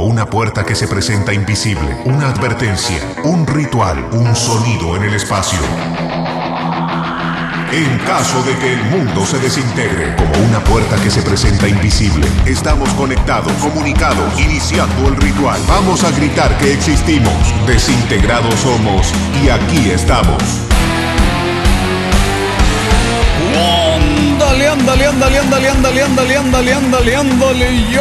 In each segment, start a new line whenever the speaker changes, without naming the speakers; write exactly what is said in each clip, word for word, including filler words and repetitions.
como una puerta que se presenta invisible, una advertencia, un ritual, un sonido en el espacio. En caso de que el mundo se desintegre, como una puerta que se presenta invisible, estamos conectados, comunicados, iniciando el ritual. Vamos a gritar que existimos, desintegrados somos y aquí estamos.
Ándale, ándale, ándale, ándale, ándale, ándale, ándale, ándale, ándale, y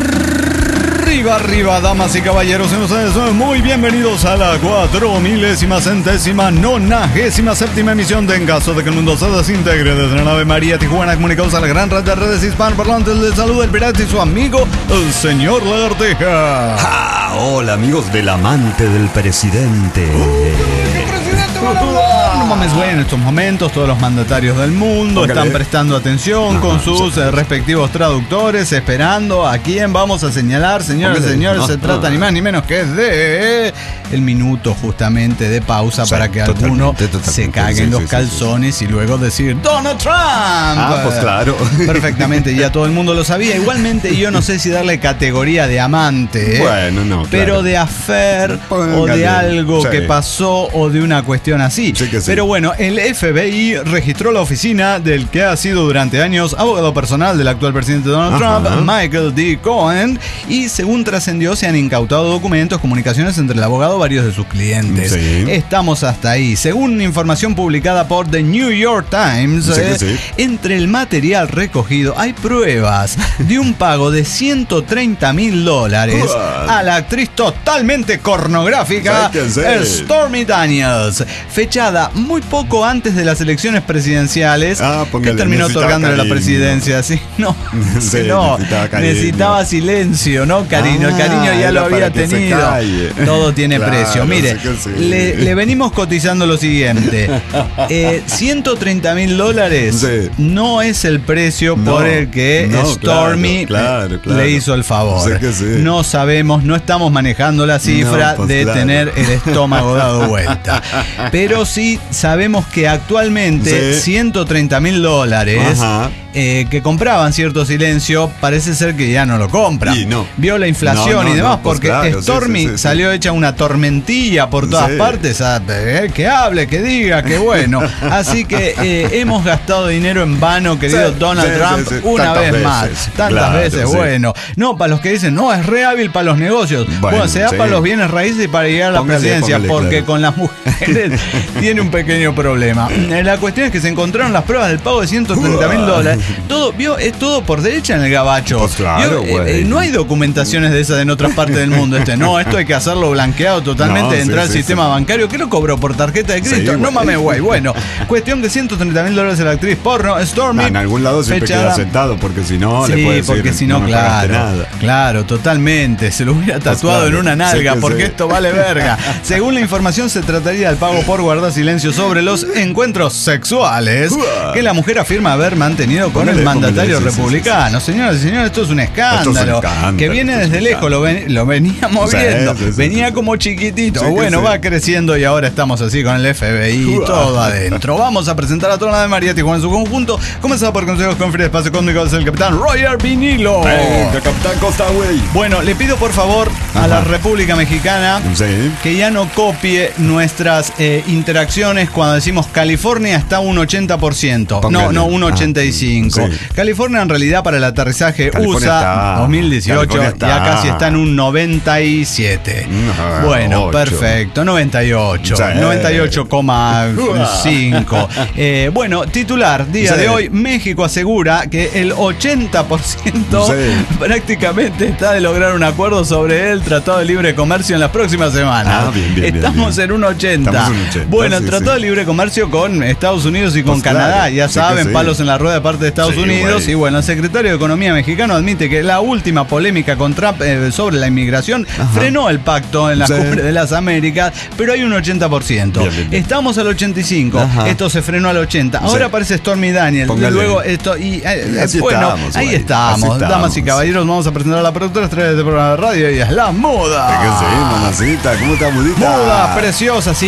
arriba, arriba, damas y caballeros, muy bienvenidos a la cuatro milésima centésima nonagésima séptima emisión de En caso de que el mundo se desintegre desde la nave María Tijuana, comunicados a la gran red de redes hispanoparlantes. Les saluda el pirata y su amigo, el señor Lagartija.
Ah, hola amigos del amante del presidente.
¡Uh, presidente, no mames, güey, en estos momentos todos los mandatarios del mundo okay. están prestando atención Ajá, con sus sí, eh, respectivos traductores, esperando a quién vamos a señalar. Señores, okay. señores, no, se no, trata no. ni más ni menos que de el minuto justamente de pausa sí, para que alguno totalmente, se cague en sí, los sí, calzones sí, sí. y luego decir Donald Trump.
Ah, pues claro.
Perfectamente, ya todo el mundo lo sabía. Igualmente yo no sé si darle categoría de amante,
bueno, no, claro.
pero de affair o de algo sí. que pasó o de una cuestión así.
Sí que sí.
Pero bueno, el F B I registró la oficina del que ha sido durante años abogado personal del actual presidente Donald Ajá. Trump, Michael D. Cohen, y según trascendió se han incautado documentos, comunicaciones entre el abogado y varios de sus clientes. Sí. Estamos hasta ahí. Según información publicada por The New York Times,
sí
eh,
sí.
entre el material recogido hay pruebas de un pago de ciento treinta mil dólares a la actriz totalmente pornográfica Stormy Daniels, fechada muy poco antes de las elecciones presidenciales, ah, que terminó otorgándole cariño. La presidencia. Sí, no, sí, no necesitaba, necesitaba silencio, no cariño. Ah, el cariño ya lo había tenido. Todo tiene claro, precio. Mire, sí. le, le venimos cotizando lo siguiente: eh, ciento treinta mil dólares sí. no es el precio no, por el que no, Stormy claro, claro, claro. le hizo el favor. Sí sí. No sabemos, no estamos manejando la cifra no, pues de claro. tener el estómago dado vuelta. Pero sí sabemos que actualmente sí. ciento treinta mil dólares eh, que compraban cierto silencio, parece ser que ya no lo compran. No. Vio la inflación no, no, y demás, no, pues porque claro, Stormy sí, sí, sí, salió sí. hecha una tormentilla por todas sí. partes. A, eh, que hable, que diga, que bueno. Así que eh, hemos gastado dinero en vano, querido sí, Donald sí, Trump, sí, sí. una Tantas vez veces. más. Tantas claro, veces, sí. bueno. No, para los que dicen, no, es re hábil para los negocios. Bueno, bueno se da sí. para los bienes raíces y para llegar a la póngale, presidencia, póngale, porque claro. con las mujeres tiene un pequeño problema. La cuestión es que se encontraron las pruebas del pago de ciento treinta mil dólares. Todo, vio, es todo por derecha en el gabacho.
Pues claro,
vio, eh, eh, no hay documentaciones de esas en otras partes del mundo. Este, no, esto hay que hacerlo blanqueado totalmente, no, entrar sí, al sí, sistema sí. bancario. ¿Qué lo cobró? ¿Por tarjeta de crédito? Sí, no mames, güey. Bueno, cuestión que ciento treinta mil dólares de la actriz porno Stormy.
No, en algún lado siempre fechada. Queda sentado, porque si no,
sí,
le puede decir,
porque si no, no claro, nada. Claro, totalmente. Se lo hubiera tatuado pues claro, en una nalga, sí porque sí. esto vale verga. Según la información, se trataría del pago por guardar silencio sobre los encuentros sexuales que la mujer afirma haber mantenido con póngale, el mandatario póngale, republicano. Sí, sí, sí. Señoras y señores, esto es un escándalo, es un escándalo que viene desde lejos, lo, ven, lo veníamos sí, viendo, sí, sí, venía sí. como chiquitito, sí, bueno, sí. va creciendo y ahora estamos así con el F B I y todo adentro. Vamos a presentar a toda la de María Tijuana en su conjunto, comenzando por consejos con Free Espacio Cósmico del capitán Roger Vinilo.
Hey, el capitán Costa, güey.
Bueno, le pido por favor Ajá. a la República Mexicana
sí.
que ya no copie nuestras eh, interacciones cuando decimos California está un ochenta por ciento. Póngale. No, no, un ochenta y cinco. Ah, sí. California en realidad para el aterrizaje California U S A está. dos mil dieciocho ya casi está en un noventa y siete. No, bueno, ocho. Perfecto, noventa y ocho. Sí. noventa y ocho coma cinco. eh, bueno, titular, día sí. de hoy, México asegura que el ochenta por ciento sí. prácticamente está de lograr un acuerdo sobre el Tratado de Libre Comercio en las próximas semanas.
Ah, bien, bien,
Estamos
bien, bien.
en un ochenta.
Estamos en un ochenta.
Bueno,
sí,
Tratado
sí.
de Libre Comercio con Estados Unidos y con pues Canadá. Claro, ya saben, sí palos sí. en la rueda de parte de Estados sí, Unidos. Güey. Y bueno, el secretario de Economía mexicano admite que la última polémica con Trump eh, sobre la inmigración Ajá. frenó el pacto en la sí. cumbre de las Américas, pero hay un ochenta por ciento. Bien, bien, bien. Estamos al ochenta y cinco. Ajá. Esto se frenó al ochenta. Ahora sí. aparece Stormy Daniels. Póngale. Luego esto y eh,
así
bueno,
estamos,
ahí estamos.
estamos.
Damas y caballeros, vamos a presentar a la productora estrella de programa de radio y es la Muda.
¿Qué sí, mamacita? ¿Cómo está, Mudita?
Muda, preciosa, sí, en chinga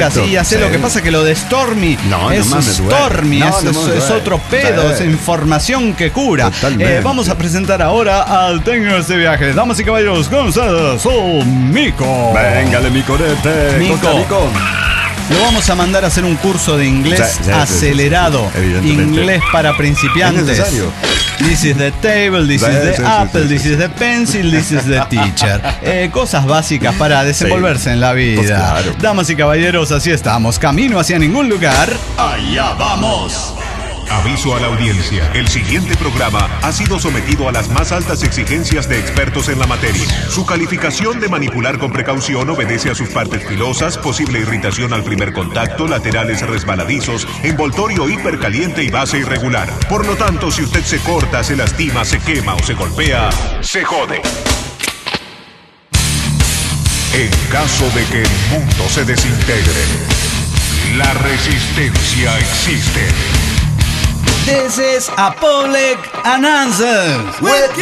podcast y hacer
sí.
lo que pasa que lo de Stormy
no,
es
no
Stormy,
no,
es,
no
es, es otro pedo,
sí.
es información que cura. Eh, vamos a presentar ahora al técnico de este viaje. Damas y caballeros, con ustedes, oh, Mico.
Véngale, mi corete.
Mico. Mico. Lo vamos a mandar a hacer un curso de inglés sí, sí, acelerado. Sí, sí, sí. Inglés para principiantes.
¿Es necesario?
This is the table, this sí, is the sí, apple, sí, sí, this is the pencil, this is the teacher. Eh, cosas básicas para desenvolverse sí. en la vida. Pues claro. Damas y caballeros, así estamos. Camino hacia ningún lugar.
Allá vamos. Aviso a la audiencia. El siguiente programa ha sido sometido a las más altas exigencias de expertos en la materia. Su calificación de manipular con precaución obedece a sus partes filosas, posible irritación al primer contacto, laterales resbaladizos, envoltorio hipercaliente y base irregular. Por lo tanto, si usted se corta, se lastima, se quema o se golpea, se jode. En caso de que el mundo se desintegre, la resistencia existe.
This is a public announcement
with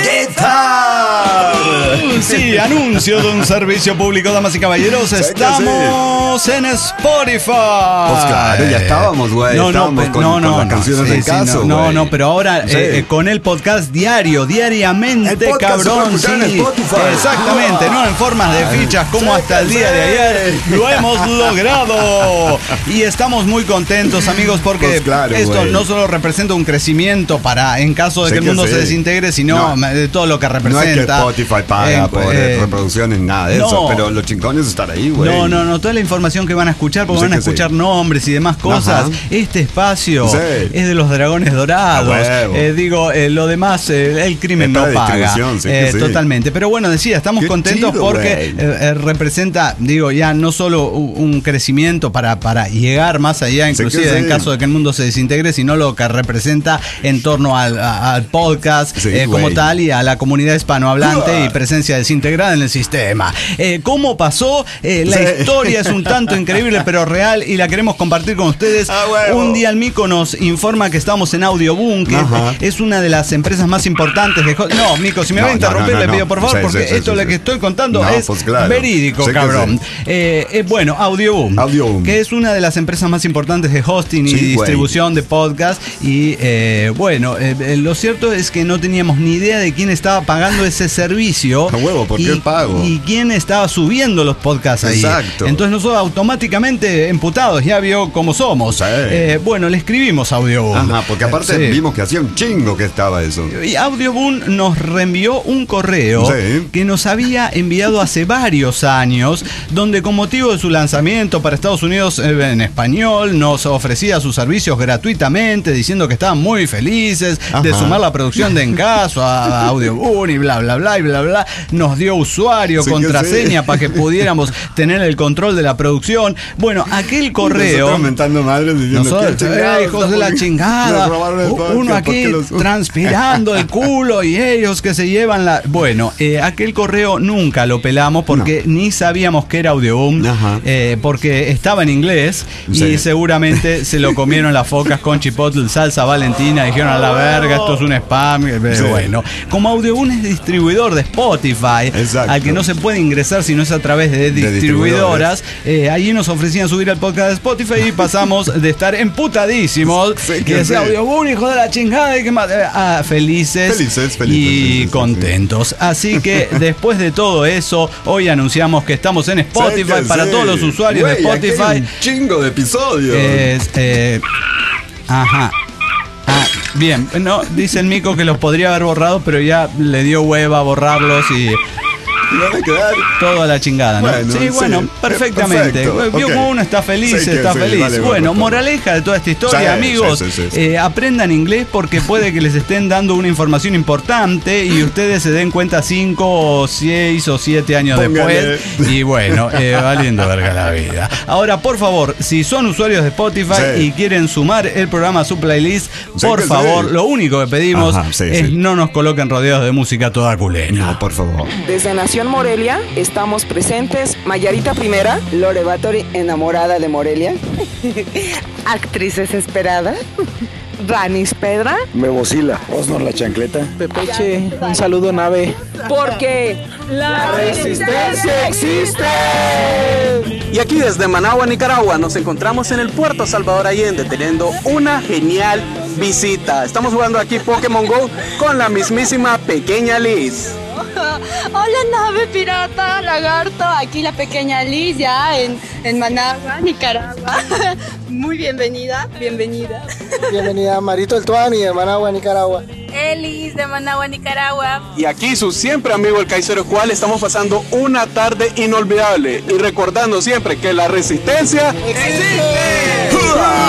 guitar.
Sí, anuncio de un servicio público, damas y caballeros. Estamos en Spotify.
Pues claro, ya estábamos, güey.
No, no,
estábamos
pe-
con,
no,
con
no,
las
no,
canciones
sí,
del
sí,
caso,
no,
güey.
no, no, pero ahora
Sí.
eh, eh, con el podcast diario, diariamente,
El podcast
cabrón.
se puede escuchar
Sí,
en Spotify.
exactamente, no en formas de fichas como hasta el día de ayer lo hemos logrado. Y estamos muy contentos, amigos, porque
Pues claro,
esto
güey.
no solo representa un crecimiento para en caso de
Sé
que el
que
mundo
sí.
se desintegre, sino
No.
de todo lo que representa.
No es que Spotify paga
Eh,
por
eh,
reproducciones, nada de
no.
eso, pero lo chingón es estar ahí, güey.
No, no, no, toda la información que van a escuchar, porque
Sé
van a
que sí.
escuchar nombres y demás cosas.
Ajá.
Este espacio
Sí.
es de los dragones dorados.
A huevo.
Eh, digo, eh, lo demás, eh, el crimen
Es
no
para
paga.
distribución, sí que
Eh,
sí.
Totalmente. Pero bueno, decía, estamos
Qué
contentos
chido,
porque
güey.
eh, eh, representa, digo, ya no solo un, un crecimiento para, para llegar más allá,
Sé
inclusive
que sí.
en caso de que el mundo se desintegre, sino lo que representa en torno al, a- al podcast
Sí,
eh, como
güey.
tal y a la comunidad hispanohablante
Uah.
y presencia desintegrada en el sistema. Eh, ¿Cómo pasó? Eh, la
Sí.
historia es un tanto increíble pero real y la queremos compartir con ustedes.
Ah, huevo.
Un día el Mico nos informa que estamos en Audioboom, que
Ajá.
es una de las empresas más importantes de... ho- No, Mico, si me
No,
va a
no,
interrumpir,
no, no,
le pido
no.
por favor,
Sí,
porque
sí, sí,
esto
sí,
lo
sí.
que estoy contando
No,
es
pues claro.
verídico,
Sé que
cabrón.
sí.
Eh, eh, bueno, Audioboom,
Audioboom.
que es una de las empresas más importantes de hosting y
Sí, güey.
distribución de podcast. Y eh, bueno, eh, eh, lo cierto es que no teníamos ni idea de quién estaba pagando ese servicio.
A huevo, ¿por
y,
qué pago?
Y quién estaba subiendo los podcasts ahí.
Exacto.
Entonces nosotros automáticamente emputados, ya vio cómo somos.
Sí.
Eh, bueno, le escribimos a Audioboom.
Ajá, porque aparte
Sí.
vimos que hacía un chingo que estaba eso.
Y Audioboom nos reenvió un correo
Sí.
que nos había enviado hace varios años, donde con motivo de su lanzamiento para Estados Unidos eh, en español, nos ofrecía sus servicios gratuitamente, diciendo que estaban muy felices de
Ajá.
sumar la producción de Encaso a Audioboom y bla, bla, bla, y bla, bla. Nos dio usuario,
Sí que
contraseña
sí.
para que pudiéramos tener el control de la producción. Bueno, aquel correo...
Nosotros mentando madres diciendo
Nosotros,
"¿Qué chingados
eh, hijos de la
están
chingada,
poniendo? Nos robaron el
u-
podcast,
uno
¿por
aquí
qué los-"
transpirando el culo y ellos que se llevan la... Bueno, eh, aquel correo nunca lo pelamos porque ni sabíamos que era Audioboom,
Ajá.
eh, porque estaba en inglés y
Sí.
seguramente se lo comieron las focas con chipotle, salsa valentina, dijeron a la verga, esto es un spam. eh,
Sí.
Bueno, como Audioboom es distribuidor de Spotify,
Exacto.
al que no se puede ingresar si no es a través de distribuidoras, eh, allí nos ofrecían subir al podcast de Spotify y pasamos de estar emputadísimos
Sí,
y
que
decir
sí.
Audioboom, hijo de la chingada, y que más, eh, ah, felices,
Felices, felices,
y
felices,
contentos. Así que después de todo eso, hoy anunciamos que estamos en Spotify
Sí que
para
sí.
todos los usuarios
Güey,
de
aquí hay
Spotify.
un chingo de episodios.
Es, eh, ajá. Ah, bien, no, dice el Mico que los podría haber borrado, pero ya le dio hueva a borrarlos y
Y van a quedar.
todo a la chingada, ¿no?
Bueno,
sí,
sí,
bueno, perfectamente.
perfecto,
Vio
ok.
como uno está feliz,
Sí que
está
sí,
feliz.
vale,
bueno,
bueno,
moraleja de toda esta historia,
Sí,
amigos.
sí, sí, sí, sí.
eh, aprendan inglés porque puede que les estén dando una información importante y ustedes se den cuenta cinco o seis o siete años
Póngale.
después. Y bueno, eh, valiendo verga la vida. Ahora, por favor, si son usuarios de Spotify
Sí.
y quieren sumar el programa a su playlist,
Sí
por
que
favor,
sí.
lo único que pedimos
Ajá, sí,
es
sí.
no nos coloquen rodeados de música toda culena.
No, por favor.
Desde Nación Morelia estamos presentes Mayarita Primera,
Lore Batory, enamorada de Morelia.
Actriz desesperada.
Ranis Pedra.
Memosila. Osnor la chancleta.
Pepeche, un saludo, nave.
Porque la resistencia existe.
Y aquí desde Managua, Nicaragua, nos encontramos en el Puerto Salvador Allende teniendo una genial visita. Estamos jugando aquí Pokémon Go con la mismísima Pequeña Liz.
Hola, nave pirata, lagarto, aquí la Pequeña Liz ya en, en Managua, Nicaragua. Muy bienvenida, bienvenida.
Bienvenida Marito el Tuani de Managua, Nicaragua.
Elis de Managua, Nicaragua.
Y aquí su siempre amigo el Kaiser Escual, estamos pasando una tarde inolvidable y recordando siempre que la resistencia existe.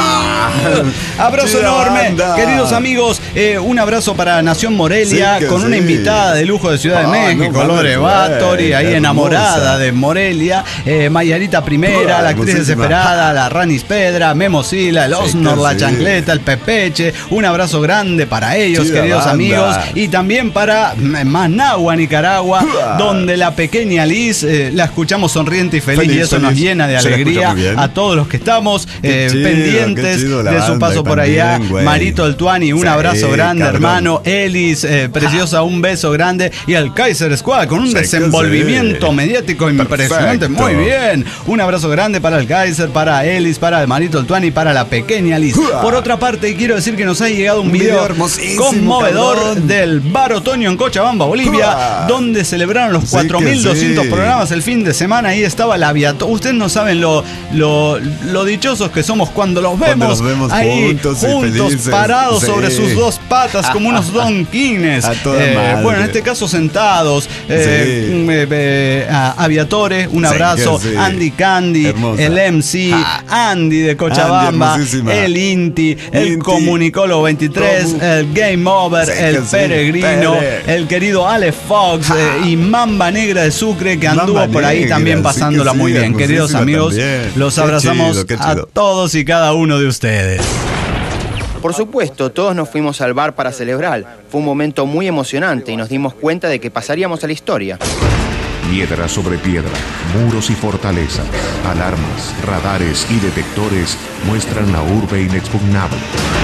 Abrazo
Chida
enorme,
banda.
queridos amigos. Eh, un abrazo para Nación Morelia,
Sí que
con
sí.
una invitada de lujo de Ciudad
Ah,
de México,
no,
Lore
mames,
Báttori, ahí
hermosa.
enamorada de Morelia. Eh, Mayarita Primera,
Ah,
la actriz
hermosísima.
desesperada, la Ranis Pedra, Memosila, el
Sí
Osnor,
que
la
sí.
Chancleta, el Pepeche. Un abrazo grande para ellos,
Chida
queridos
banda.
amigos. Y también para mm, Managua, Nicaragua,
Uah.
donde la Pequeña Liz eh, la escuchamos sonriente y feliz,
Feliz,
y eso
feliz.
nos llena de
Se la escucha
alegría
muy bien.
a todos los que estamos
Qué
eh,
chido,
pendientes
qué chido la
de su
banda,
paso por
también,
allá.
güey.
Marito el Tuani, un
Sí,
abrazo grande,
cabrón.
hermano. Elis, eh, preciosa, un beso grande. Y al Kaiser Squad con un
Sí, que
desenvolvimiento
sí.
mediático impresionante.
Perfecto.
Muy bien. Un abrazo grande para el Kaiser, para Elis, para Marito el Tuani, para la Pequeña Liz.
Uah.
Por otra parte, quiero decir que nos ha llegado un,
Un
video,
video hermosísimo,
conmovedor
cabrón.
del Bar Otoño en Cochabamba, Bolivia,
Uah.
donde celebraron los
Sí
cuatro mil doscientos
que sí.
programas el fin de semana. Ahí estaba la aviator. Ustedes no saben lo, lo, lo dichosos que somos cuando los vemos,
Cuando los vemos
ahí
juntos y
juntos,
felices.
parados
Sí.
sobre sus dos patas como unos donquines.
A toda
Eh,
madre.
bueno, en este caso sentados. Eh,
Sí.
mm, eh, eh, a Aviatore, un
Sí,
abrazo.
que sí.
Andy Candy,
Hermosa.
el M C,
Ah.
Andy de Cochabamba,
Andy, hermosísima.
el Inti, el
Inti.
Comunicólogo veintitrés,
Comu.
el Game Over,
Sí,
el
que sí.
Peregrino,
Pere.
el querido Ale Fox eh, y Mamba Negra de Sucre, que anduvo
Mamba
por ahí
Negra,
también
sí que
pasándola
sí,
muy bien. Queridos
hermosísima
amigos,
también.
los
Qué
abrazamos
chido, qué
a
chido.
todos y cada uno de ustedes.
Por supuesto, todos nos fuimos al bar para celebrar. Fue un momento muy emocionante y nos dimos cuenta de que pasaríamos a la historia.
Piedra sobre piedra, muros y fortalezas, alarmas, radares y detectores muestran la urbe inexpugnable.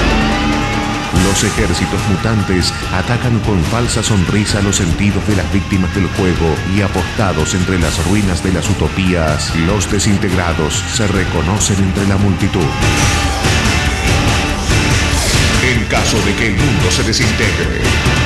Los ejércitos mutantes atacan con falsa sonrisa los sentidos de las víctimas del juego y apostados entre las ruinas de las utopías, los desintegrados se reconocen entre la multitud. En caso de que el mundo se desintegre,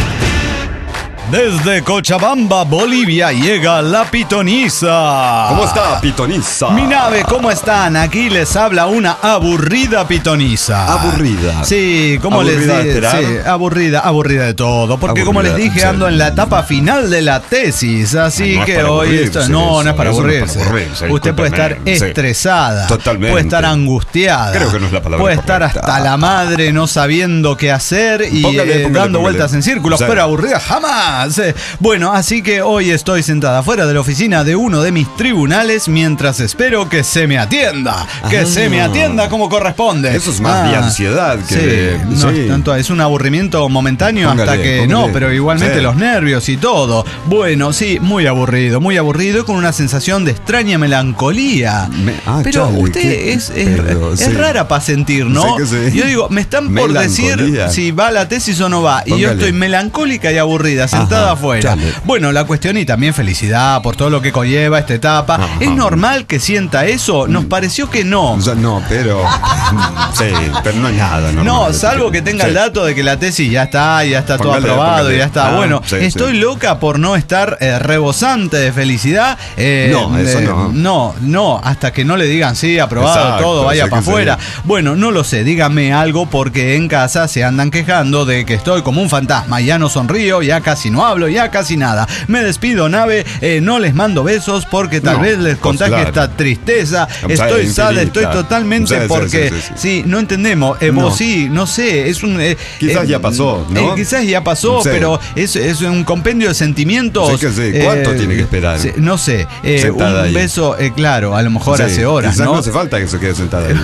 Desde Cochabamba, Bolivia, llega la pitoniza.
¿Cómo está, pitoniza?
Mi nave, ¿cómo están? Aquí les habla una aburrida pitoniza.
Aburrida.
Sí, como les
¿Aburrida de
dije,
esperar?
sí, aburrida, aburrida de todo. Porque como les
Aburrida,
dije,
sí.
ando en la etapa final de la tesis. Así
Ah, no es
que
para
hoy
aburrirse
esto, no, no es para
eso, eso no es
aburrirse.
para aburrirse,
Usted puede estar
discúlpeme, sí.
estresada.
Totalmente.
Puede estar angustiada.
Creo que no es la palabra
Puede estar
correcta.
hasta la madre no sabiendo qué hacer y
Póngale,
eh,
póngale,
dando
póngale.
vueltas en círculos.
Sí.
Pero aburrida jamás. Eh, Bueno, así que hoy estoy sentada fuera de la oficina de uno de mis tribunales mientras espero que se me atienda. Que
Ah.
se me atienda como corresponde.
Eso es más de ansiedad que
sí,
de-
no
sí.
es tanto, es un aburrimiento momentáneo
Póngale,
hasta que
póngale.
no, pero igualmente
Sí.
los nervios y todo. Bueno, sí, muy aburrido, muy aburrido y con una sensación de extraña melancolía.
Me- ah,
pero
chale,
usted
qué
es, es,
pedo,
es
sí.
rara para sentir, ¿no?
Sí que sí.
Yo digo, me están por decir
Melancolía.
si va la tesis o no va. Y yo
Póngale.
estoy melancólica y aburrida, sentada
Ajá,
afuera.
chale.
Bueno, la cuestión y también felicidad por todo lo que conlleva esta etapa.
Ajá.
¿Es normal que sienta eso? Nos pareció que no.
O sea, no, pero. Sí, pero no es nada, ¿no?
No, salvo que tenga el dato de que la tesis ya está, ya está todo
Póngale,
aprobado,
póngale.
ya está.
Ah,
bueno,
sí,
estoy
sí.
loca por no estar eh, rebosante de felicidad. Eh,
No, eso
eh,
no.
No, no, hasta que no le digan sí, aprobado,
Exacto,
todo, vaya
sí
para
que
afuera.
sí.
Bueno, no lo sé, díganme algo porque en casa se andan quejando de que estoy como un fantasma. Ya no sonrío, ya casi no hablo, ya casi nada. Me despido, nave, eh, no les mando besos porque tal
No,
vez les
pues
contagie
claro.
esta tristeza.
O sea,
Estoy sad,
infinita.
estoy totalmente
Sí, sí,
porque
sí, sí, sí.
sí, no entendemos. Eh,
No.
vos sí, no sé, es un... eh,
Quizás
eh,
ya pasó, ¿no?
eh, quizás ya pasó,
Sí.
pero es, es un compendio de sentimientos.
Sí que sí. ¿Cuánto tiene que esperar?
sí, no sé, eh, un
Sentada ahí.
beso, eh, claro, a lo mejor
Sí,
hace horas,
quizás
¿no?
no hace falta que se quede sentada ahí.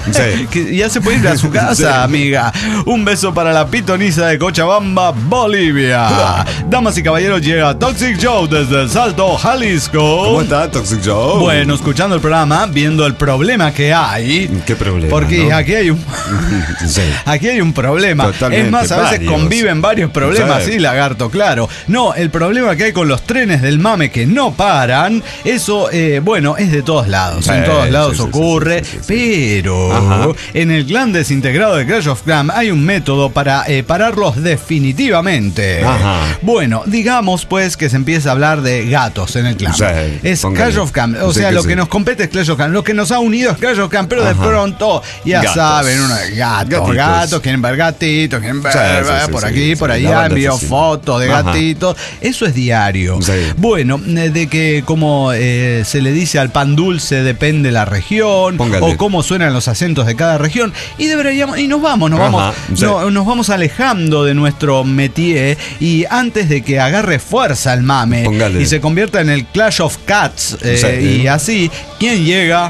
Sí.
Que ya se puede ir a su casa,
Sí.
amiga. Un beso para la pitonisa de Cochabamba, Bolivia. Damas y caballeros, llega Toxic Joe desde el Salto, Jalisco.
¿Cómo está, Toxic Joe?
Bueno, escuchando el programa, viendo el problema que hay.
¿Qué problema?
Porque
¿no?
aquí hay un
Sí.
aquí hay un problema.
Totalmente,
es más, a veces
varios.
conviven varios problemas,
Sí.
sí, lagarto, claro. No, el problema que hay con los trenes del mame que no paran, eso, eh, bueno, es de todos lados.
Sí,
en todos lados
sí, sí,
ocurre.
sí, sí, sí, sí.
Pero
Ajá.
en el clan desintegrado de Clash of Clans hay un método para eh, pararlos definitivamente.
Ajá.
Bueno, digamos pues que se empieza a hablar de gatos en el clan.
Sí,
es
póngale.
Clash of Clans. O
Sí
sea,
que
lo
sí.
que nos compete es Clash of Clans. Lo que nos ha unido es Clash of Clans, pero de
Ajá.
pronto, ya
Gatos.
saben, uno de gatos,
Gatitos.
gatos, quieren ver gatitos, quieren ver
Sí, sí, sí,
por
sí,
aquí,
sí,
por
sí, la
allá,
banda
envío
es así.
fotos de
Ajá.
gatitos. Eso es diario.
Sí.
Bueno, eh, de que como eh, se le dice al pan dulce depende la región,
Póngale.
o cómo suenan los acentos de cada región, y deberíamos, y nos vamos, nos
Ajá,
vamos,
sí.
no- nos vamos alejando de nuestro métier, y antes de que agarre fuerza el mame
Póngale.
y se convierta en el Clash of Cats, eh,
Sí.
y así, ¿quién llega?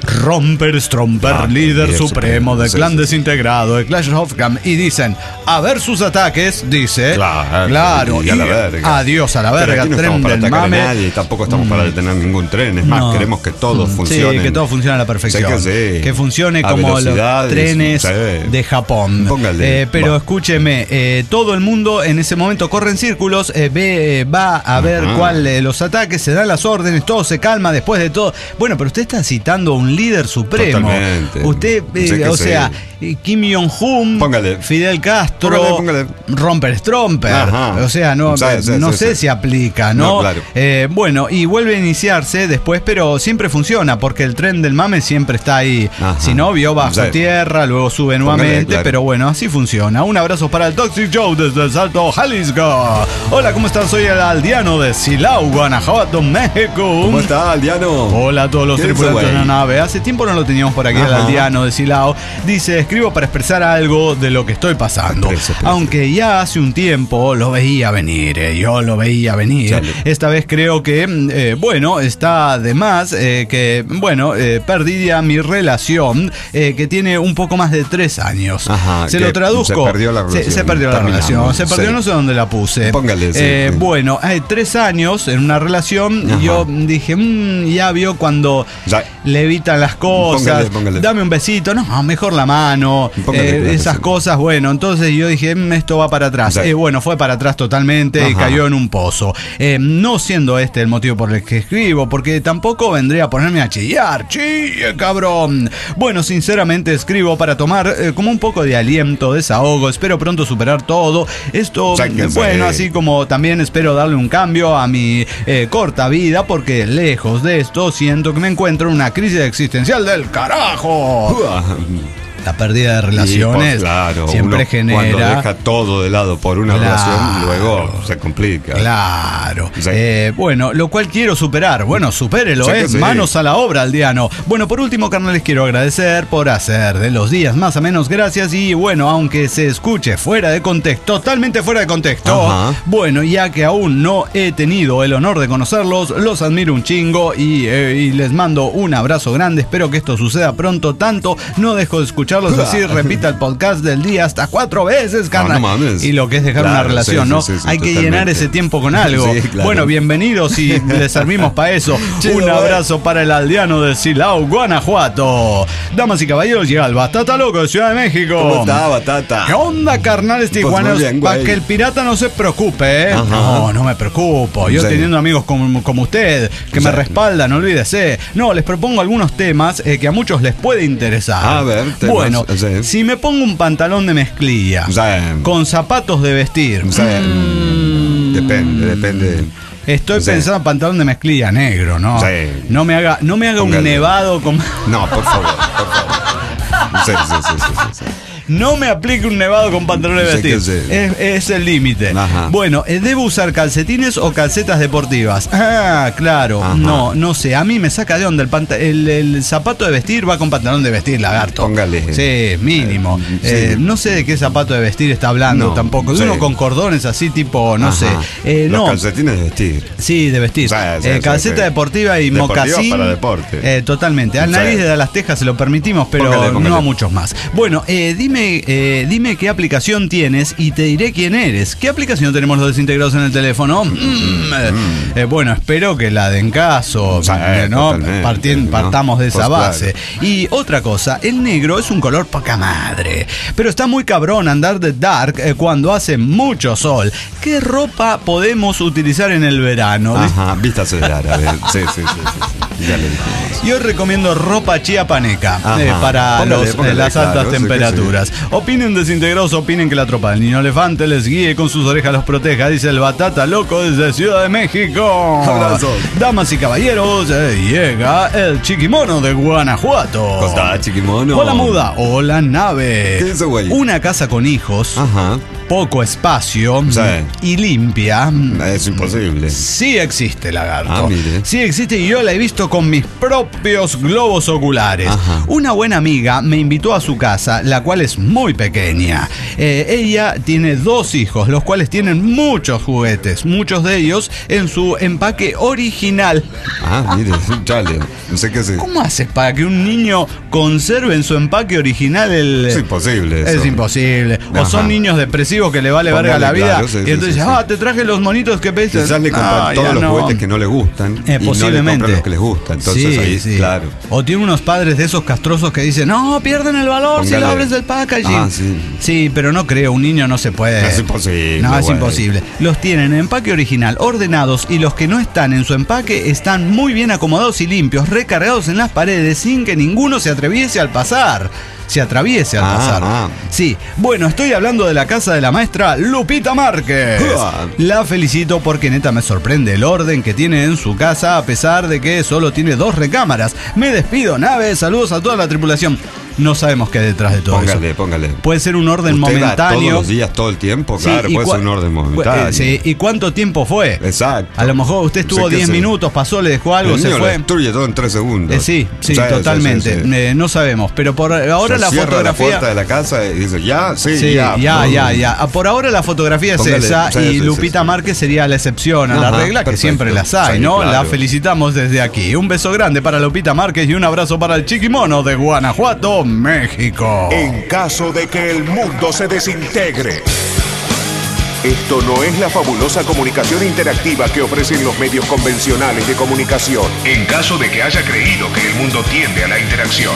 Romper Stromper,
Ah,
líder
líder
supremo
supremo,
del
sí,
clan
sí, sí.
desintegrado de Clash of Clans, y dicen, a ver sus ataques, dice,
Claro,
claro,
y a la verga.
adiós a la
Pero
verga,
aquí no
tren
estamos para
del
atacar a
mame.
nadie, tampoco estamos para detener ningún tren. Es más,
No.
queremos que todo
Mm,
funcione.
Sí, que todo funcione a la perfección.
Sí, que sí.
Que funcione
A
como los
velocidades,
trenes
sí.
de Japón.
Póngale.
Eh, pero
Va.
escúcheme, eh, todo el mundo en ese momento corre en círculos, eh, ve, eh, va a ver
Ajá.
cuál de los ataques, se dan las órdenes, todo se calma después de todo. Bueno, pero usted está citando a un líder supremo.
Totalmente.
Usted, eh,
Sí que
o
sí.
sea, eh, Kim Jong-un,
Póngale.
Fidel Castro,
Póngale, póngale.
Romper Stromper.
Ajá.
O sea, no,
Sí, sí,
no
sí,
sé
sí.
si aplica, ¿no?
No, claro.
Eh, bueno, y vuelve a iniciarse después, pero siempre funciona, porque el tren del mame siempre está ahí.
Ajá.
Si no, vio bajo
Sí.
tierra, luego sube nuevamente,
claro.
pero bueno, así funciona. Un abrazo para el Toxic Joe desde el Salto, Jalisco. Hola, ¿cómo están? Soy el aldeano de Silao, Guanajuato, México.
¿Cómo está, Aldiano?
Hola a todos los
¿Quién
tripulantes
fue,
de la
güey?
nave. Hace tiempo no lo teníamos por aquí, el
Ajá.
aldeano de Silao. Dice, escribo para expresar algo de lo que estoy pasando.
Exprese, exprese.
Aunque ya hace un tiempo lo veía venir, eh, yo lo veía venir.
Chale.
Esta vez creo que, eh, bueno, está de más, eh, que, bueno, eh, perdí ya mi relación, eh, que tiene un poco más de tres años.
Ajá,
se
que
lo traduzco.
se perdió la
Se-
relación.
Se, perdió la
Terminamos,
relación. Se perdió,
sí.
no sé dónde la puse.
Póngale, sí.
Eh, bueno, hay tres años en una relación.
Ajá.
Yo dije, "Mm, ya vio cuando
Ya.
le evitan las cosas.
Póngale, póngale.
Dame un besito. No, mejor la mano.
Póngale,
eh,
claro,
esas
sí.
cosas. Bueno, entonces yo dije, "Mm, esto va para atrás".
Ya.
Eh, bueno, fue para atrás totalmente y
Ajá.
cayó en un pozo. Eh, no siendo este el motivo por el que escribo, porque tampoco vendría a ponerme a chillar. ¡Chille, cabrón! Bueno, sinceramente escribo para tomar eh, como un poco de aliento, desahogo. Espero pronto superar todo. Esto,
Sáquense.
bueno, así como también espero darle un cambio a mi eh, corta vida, porque lejos de esto siento que me encuentro en una crisis existencial del carajo.
Uah.
La pérdida de
Y,
relaciones
pues, claro,
siempre
uno
genera...
Cuando deja todo de lado por una
Claro.
relación, luego se complica.
Claro.
Sí.
Eh, bueno, lo cual quiero superar. Bueno, supérelo,
Sí que
¿eh?
sí.
Manos a la obra, aldeano. Bueno, por último, carnales, quiero agradecer por hacer de los días más o menos gracias. Y bueno, aunque se escuche fuera de contexto, totalmente fuera de contexto,
Ajá.
bueno, ya que aún no he tenido el honor de conocerlos, los admiro un chingo y, eh, y les mando un abrazo grande. Espero que esto suceda pronto. Tanto no dejo de escucharlos así. Repita el podcast del día hasta cuatro veces, carnal.
No, no mames.
Y lo que es dejar
Claro,
una relación,
sí,
¿no?
sí, sí,
Hay que
totalmente.
llenar ese tiempo con algo.
Sí, claro.
Bueno, bienvenidos y les servimos para eso.
Chido,
Un abrazo para el aldeano de Silao, Guanajuato. Damas y caballeros, llega el Batata Loco de Ciudad de México.
¿Cómo está, Batata?
¿Qué onda, carnales tijuanos?
muy bien,
Para
güey.
que el pirata no se preocupe, ¿eh?
Ajá.
No, no me preocupo. Yo
Sí.
teniendo amigos como, como usted, que me
Sí.
respaldan, olvídese. No, les propongo algunos temas eh, que a muchos les puede interesar.
A ver, temas,
Bueno,
sí.
si me pongo un pantalón de mezclilla,
Sí.
con zapatos de vestir,
Sí.
mm,
Depende, depende.
Estoy
Sí.
pensando en pantalón de mezclilla negro, ¿no?
Sí.
No me haga, no me haga un
Póngale.
nevado con.
No, por favor, por favor. Sí, sí, sí, sí, sí, sí.
no me aplique un nevado con pantalones de vestir. Es, es el límite. Bueno, ¿debo usar calcetines o calcetas deportivas? Ah, claro. Ajá. No, no sé. A mí me saca de onda el, panta- el, el zapato de vestir va con pantalón de vestir, lagarto.
Póngale.
Sí, mínimo. Eh, eh, no sé de qué zapato de vestir está hablando no, tampoco. De sí. uno con cordones así tipo, no Ajá. sé. Eh,
Los
no.
calcetines de vestir.
Sí, de vestir. Sí, sí, eh, calceta sí, sí. deportiva y
Deportiva
mocasín.
para deporte.
Eh, totalmente. Al nariz sí. de las Tejas se lo permitimos, pero póngale, póngale. no a muchos más. Bueno, eh, dime, eh, dime qué aplicación tienes y te diré quién eres. ¿Qué aplicación tenemos los desintegrados en el teléfono? Mm, mm. Eh, bueno, espero que la den caso. Sí, eh, ¿no? Partien, partamos de esa pues base. Claro. Y otra cosa, el negro es un color poca madre. Pero está muy cabrón andar de dark eh, cuando hace mucho sol. ¿Qué ropa podemos utilizar en el verano?
Ajá, vístase de árabe. Sí, sí, sí, sí. Ya le dijimos.
Yo recomiendo ropa chiapaneca eh, para
póngale,
los,
póngale,
eh, las
claro,
altas
sí
temperaturas. Sí. Opinen desintegrados, opinen que la tropa del niño elefante les guíe, con sus orejas los proteja, dice el Batata Loco desde Ciudad de México.
Abrazo.
Damas y caballeros, eh, llega el Chiquimono de Guanajuato.
¿Cómo está, Chiquimono?
Hola muda, hola nave.
¿Qué es eso, güey?
Una casa con hijos.
Ajá.
Poco espacio sí. y limpia.
Es imposible.
Sí existe, lagarto.
Ah, mire.
Sí existe y yo la he visto con mis propios globos oculares. Ajá. Una buena amiga me invitó a su casa, la cual es muy pequeña. Eh, ella tiene dos hijos, los cuales tienen muchos juguetes, muchos de ellos en su empaque original.
Ah, mire, chale, no sé qué hacer.
¿Cómo haces para que un niño conserve en su empaque original el...?
Es imposible eso.
Es imposible. Ajá. O son niños depresivos que le vale verga la vida. Claro, sí, y entonces, sí, sí, ah, te traje los monitos que pesan.
Quizás le compran ah, todos los no. juguetes que no le gustan.
Eh,
y
posiblemente.
no le compran los que les gustan. Entonces
sí,
ahí,
sí.
claro.
O tiene unos padres de esos castrosos que dicen, no, pierden el valor Póngale. si lo abres del packaging.
Ah, sí.
sí, pero no creo, un niño no se puede.
No es imposible.
No, es
güey.
imposible. Los tienen en empaque original, ordenados, y los que no están en su empaque están muy bien acomodados y limpios, recargados en las paredes sin que ninguno se atreviese al pasar. Se atraviese al ah, pasar. Ah. Sí, bueno, estoy hablando de la casa de la maestra Lupita Márquez. La felicito porque neta me sorprende el orden que tiene en su casa, a pesar de que solo tiene dos recámaras. Me despido, nave, saludos a toda la tripulación. No sabemos qué hay detrás de todo
póngale,
eso.
Póngale, póngale.
Puede ser un orden
¿Usted
momentáneo.
Va todos los días, todo el tiempo,
sí,
claro, puede
cua-
ser un orden momentáneo.
Eh, sí, ¿y cuánto tiempo fue?
Exacto.
A lo mejor usted estuvo diez minutos, pasó, le dejó algo,
el
se
niño
fue.
Lo destruye todo en tres segundos.
Eh, sí, sí,
o sea,
totalmente.
Sí, sí, sí.
Eh, no sabemos, pero por ahora
se
la
cierra
fotografía.
La puerta de la casa y dice, ya, sí,
sí
ya.
Ya, ya, ya. Por ahora la fotografía
Póngale,
es esa
sí,
y
sí,
Lupita
sí,
Márquez sería la excepción a
Ajá,
la regla, que
perfecto.
siempre las hay,
Sí,
¿no?
claro.
La felicitamos desde aquí. Un beso grande para Lupita Márquez y un abrazo para el Chiquimono de Guanajuato, México.
En caso de que el mundo se desintegre. Esto no es la fabulosa comunicación interactiva que ofrecen los medios convencionales de comunicación. En caso de que haya creído que el mundo tiende a la interacción.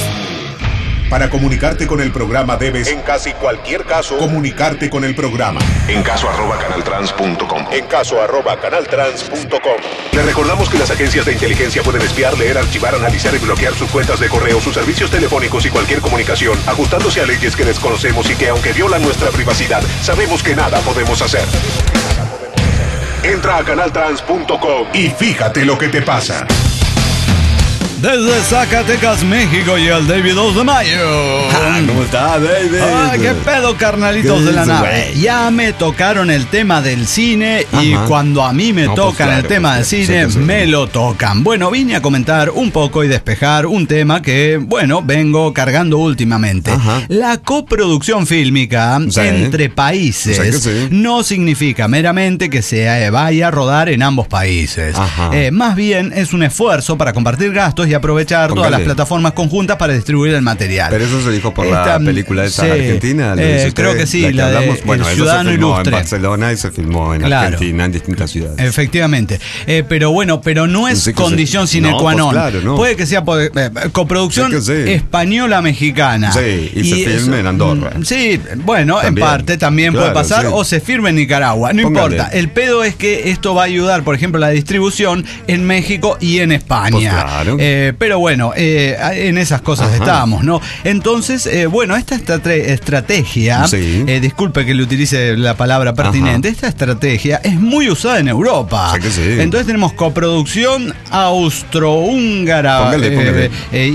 Para comunicarte con el programa debes, en casi cualquier caso, comunicarte con el programa. En caso arroba canaltrans punto com. En caso arroba canaltrans punto com. Le recordamos que las agencias de inteligencia pueden espiar, leer, archivar, analizar y bloquear sus cuentas de correo, sus servicios telefónicos y cualquier comunicación, ajustándose a leyes que desconocemos y que, aunque violan nuestra privacidad, sabemos que nada podemos hacer. Entra a canaltrans punto com y fíjate lo que te pasa.
Desde Zacatecas, México, y el David dos de mayo.
Ah, ¿cómo está, David?
Ah, qué pedo, carnalitos de la
eso,
nave.
güey?
Ya me tocaron el tema del cine. Ajá. Y cuando a mí me
no,
tocan
pues claro,
el tema
pues,
del cine,
sí, sí,
me
sí.
lo tocan. Bueno, vine a comentar un poco y despejar un tema que, bueno, vengo cargando últimamente.
Ajá.
La coproducción fílmica
Sí.
entre países
O sea que sí.
no significa meramente que se vaya a rodar en ambos países.
Ajá.
Eh, más bien es un esfuerzo para compartir gastos y aprovechar
Póngale.
todas las plataformas conjuntas para distribuir el material.
Pero eso se dijo por
Esta,
la película esa
sí,
argentina. ¿lo
eh,
dice usted?
creo que sí,
La que
la de
hablamos. Bueno,
El
eso
Ciudadano
se filmó
Ilustre.
en Barcelona y se filmó en
Claro.
Argentina, en distintas ciudades.
Efectivamente. Eh, pero bueno, pero no es
Sí que
condición
sí.
sine
No,
qua
pues
non.
claro, no.
Puede que sea po- eh, coproducción
Sí que sí.
española-mexicana.
Sí, y se filme en Andorra.
mm, Sí, bueno,
También.
en parte también
Claro,
puede pasar,
sí.
o se firme en Nicaragua. No
Póngale.
importa. El pedo es que esto va a ayudar, por ejemplo, la distribución en México y en España.
Pues claro.
Eh, Eh, pero bueno, eh, en esas cosas Ajá. estábamos, ¿no? Entonces, eh, bueno, esta estrate estrategia, sí. eh, disculpe que le utilice la palabra pertinente, Ajá. esta estrategia es muy usada en Europa. Sí que sí. Entonces tenemos coproducción austro-húngara, póngale, póngale. Eh, eh,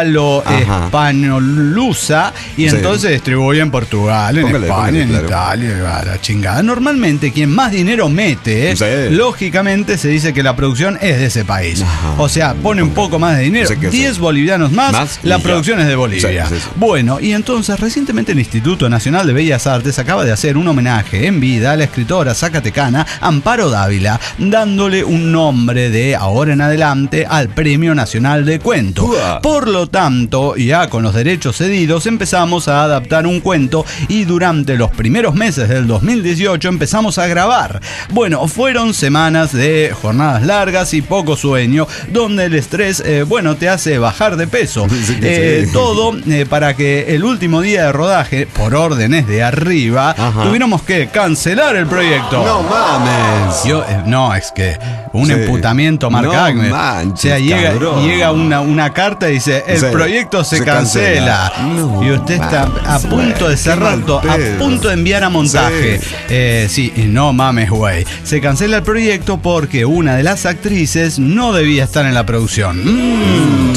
italo-españolusa, y sí. entonces se distribuye en Portugal, en póngale, España, póngale, en claro. Italia, la chingada. Normalmente quien más dinero mete, sí. lógicamente se dice que la producción es de ese país. Ajá. O sea, pone un poco más de dinero, diez bolivianos más, más la producción ya. es de Bolivia. Sí, sí, sí. Bueno, y entonces recientemente el Instituto Nacional de Bellas Artes acaba de hacer un homenaje en vida a la escritora zacatecana Amparo Dávila, dándole un nombre de ahora en adelante al Premio Nacional de Cuento. Uah. Por lo tanto, ya con los derechos cedidos empezamos a adaptar un cuento y durante los primeros meses del dos mil dieciocho empezamos a grabar. Bueno, fueron semanas de jornadas largas y poco sueño, donde el estrés, eh, bueno, te hace bajar de peso. Sí, eh, sí. Todo eh, para que el último día de rodaje, por órdenes de arriba, Ajá. tuviéramos que cancelar el proyecto.
No mames.
Yo, eh, no, es que un sí. emputamiento marcado. No manches, o sea, llega, llega una, una carta y dice, el sí. proyecto se, se cancela. cancela. No, y usted está mames, a punto de cerrar todo, a punto de enviar a montaje. Sí, eh, sí no mames, güey. Se cancela el proyecto porque una de las actrices no debía estar en la producción. Mm.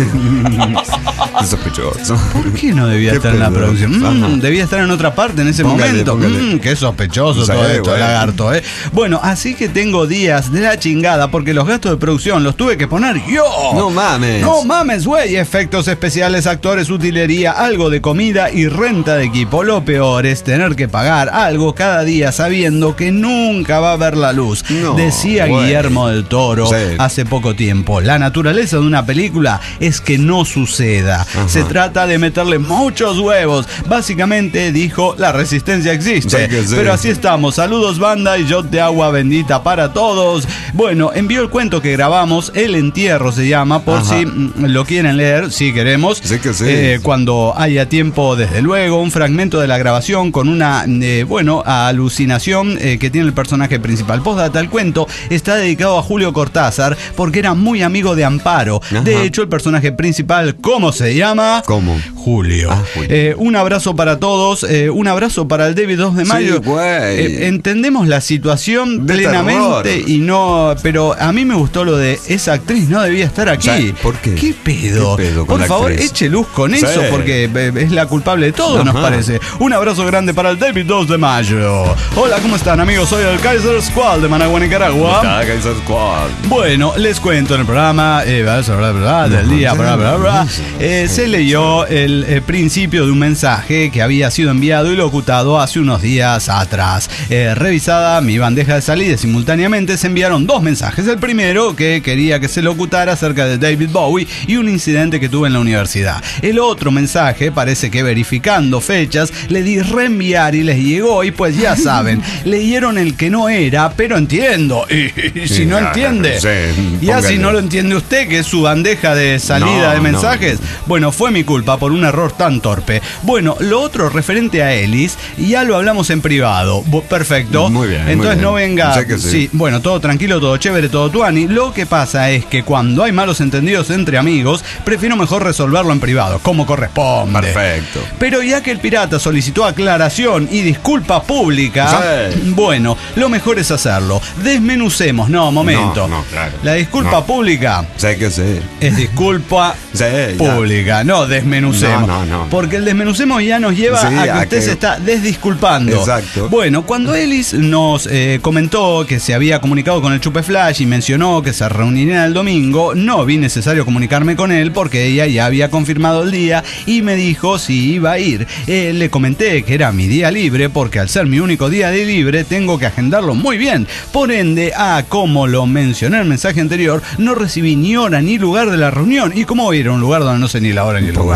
Es sospechoso.
¿Por qué no debía ¿Qué estar pedo? en la producción? Mm, debía estar en otra parte en ese póngale, momento. Póngale. Mm, qué sospechoso o sea, todo esto, güey. lagarto, ¿eh? Bueno, así que tengo días de la chingada porque los gastos de producción los tuve que poner yo.
No mames.
No mames, güey. Efectos especiales, actores, utilería, algo de comida y renta de equipo. Lo peor es tener que pagar algo cada día sabiendo que nunca va a ver la luz. No, Decía güey. Guillermo del Toro sí. hace poco tiempo. La naturaleza de una película es que no suceda. Ajá. Se trata de meterle muchos huevos. Básicamente dijo, la resistencia existe. Sí sí. Pero así estamos. Saludos, banda, y shot de agua bendita para todos. Bueno, envió el cuento que grabamos, El Entierro se llama, por Ajá. si lo quieren leer, si queremos. Sí que sí. Eh, cuando haya tiempo, desde luego. Un fragmento de la grabación con una, eh, bueno, alucinación eh, que tiene el personaje principal. Postdata, el cuento está dedicado a Julio Cortázar porque era muy amigo de Amparo. Ajá. De hecho, el personaje principal, ¿cómo se llama?
¿Cómo?
Julio. Ah, Julio. Eh, un abrazo para todos, eh, un abrazo para el David dos de mayo.
Sí,
eh, entendemos la situación de plenamente terror. y no, pero a mí me gustó lo de esa actriz no debía estar aquí. O sea,
¿por qué?
¿Qué pedo? ¿Qué pedo Por favor, actriz? eche luz con sí. eso porque es la culpable de todo, Ajá. nos parece. Un abrazo grande para el David dos de mayo. Hola, ¿cómo están, amigos? Soy el Kaiser Squad de Managua, Nicaragua.
¿Cómo está, Kaiser Squad?
Bueno, les cuento en el programa eh, bla, bla, bla, del día, bla, bla, bla, eh, se leyó el eh, principio de un mensaje que había sido enviado y locutado hace unos días atrás. Eh, revisada mi bandeja de salida, simultáneamente se enviaron dos mensajes. El primero, que quería que se locutara acerca de David Bowie y un incidente que tuve en la universidad. El otro mensaje, parece que verificando fechas, le di reenviar y les llegó y pues ya saben, leyeron el que no era, pero entiendo. Y, y si no entiende, sí, ya si no lo entiende usted, que es su bandeja de salida no, de mensajes, no. bueno, fue mi culpa por un error tan torpe. Bueno, lo otro referente a Ellis, ya lo hablamos en privado. Perfecto.
Muy bien.
Entonces
muy bien.
no venga.
Sé que sí.
sí, bueno, todo tranquilo, todo chévere, todo tuani. Lo que pasa es que cuando hay malos entendidos entre amigos, prefiero mejor resolverlo en privado, como corresponde.
Perfecto.
Pero ya que el pirata solicitó aclaración y disculpa pública, sí. bueno, lo mejor es hacerlo. Desmenucemos. No, momento.
No, no, claro.
La disculpa
no.
pública.
Sé que sí.
Es disculpa
sí,
pública. No, desmenucemos.
No, no, no.
Porque el desmenucemos ya nos lleva sí, a que a usted que... se está desdisculpando.
Exacto.
Bueno, cuando Ellis nos eh, comentó que se había comunicado con el Chupe Flash y mencionó que se reunirían el domingo, no vi necesario comunicarme con él porque ella ya había confirmado el día y me dijo si iba a ir. Eh, le comenté que era mi día libre porque al ser mi único día de libre tengo que agendarlo muy bien. Por ende, a como lo mencioné en el mensaje anterior, no recibí ni hora ni lugar de la reunión. ¿Y cómo voy a ir a un lugar donde no sé ni la hora ni el lugar?
Claro.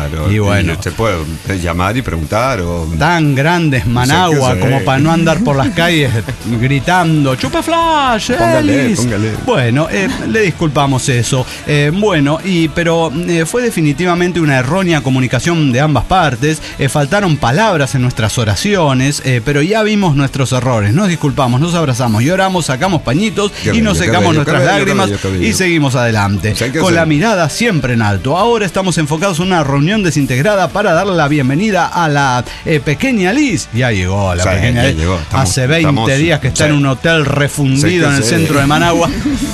Claro.
Y bueno.
Y usted puede llamar y preguntar. O...
Tan grande es Managua como para no andar por las calles gritando ¡Chupa Flash!
Póngale,
Ellis".
póngale.
Bueno, eh, le disculpamos eso. Eh, bueno, y pero eh, fue definitivamente una errónea comunicación de ambas partes. Eh, faltaron palabras en nuestras oraciones, eh, pero ya vimos nuestros errores. Nos disculpamos, nos abrazamos, lloramos, sacamos pañitos
Qué
y
bello,
nos
qué
secamos
bello,
nuestras
qué bello,
lágrimas
qué bello, qué bello.
y seguimos adelante.
Sí, hay que
Con
hacer.
la mirada siempre en alto. Ahora estamos enfocados en una reunión desintegrada para darle la bienvenida a la eh, pequeña Liz. Ya llegó la
Sí,
pequeña
ya
Liz.
llegó. Estamos-
Hace veinte
estamos-
días que está
sí.
en un hotel refundido
Sí, que
en el
sí.
centro de Managua.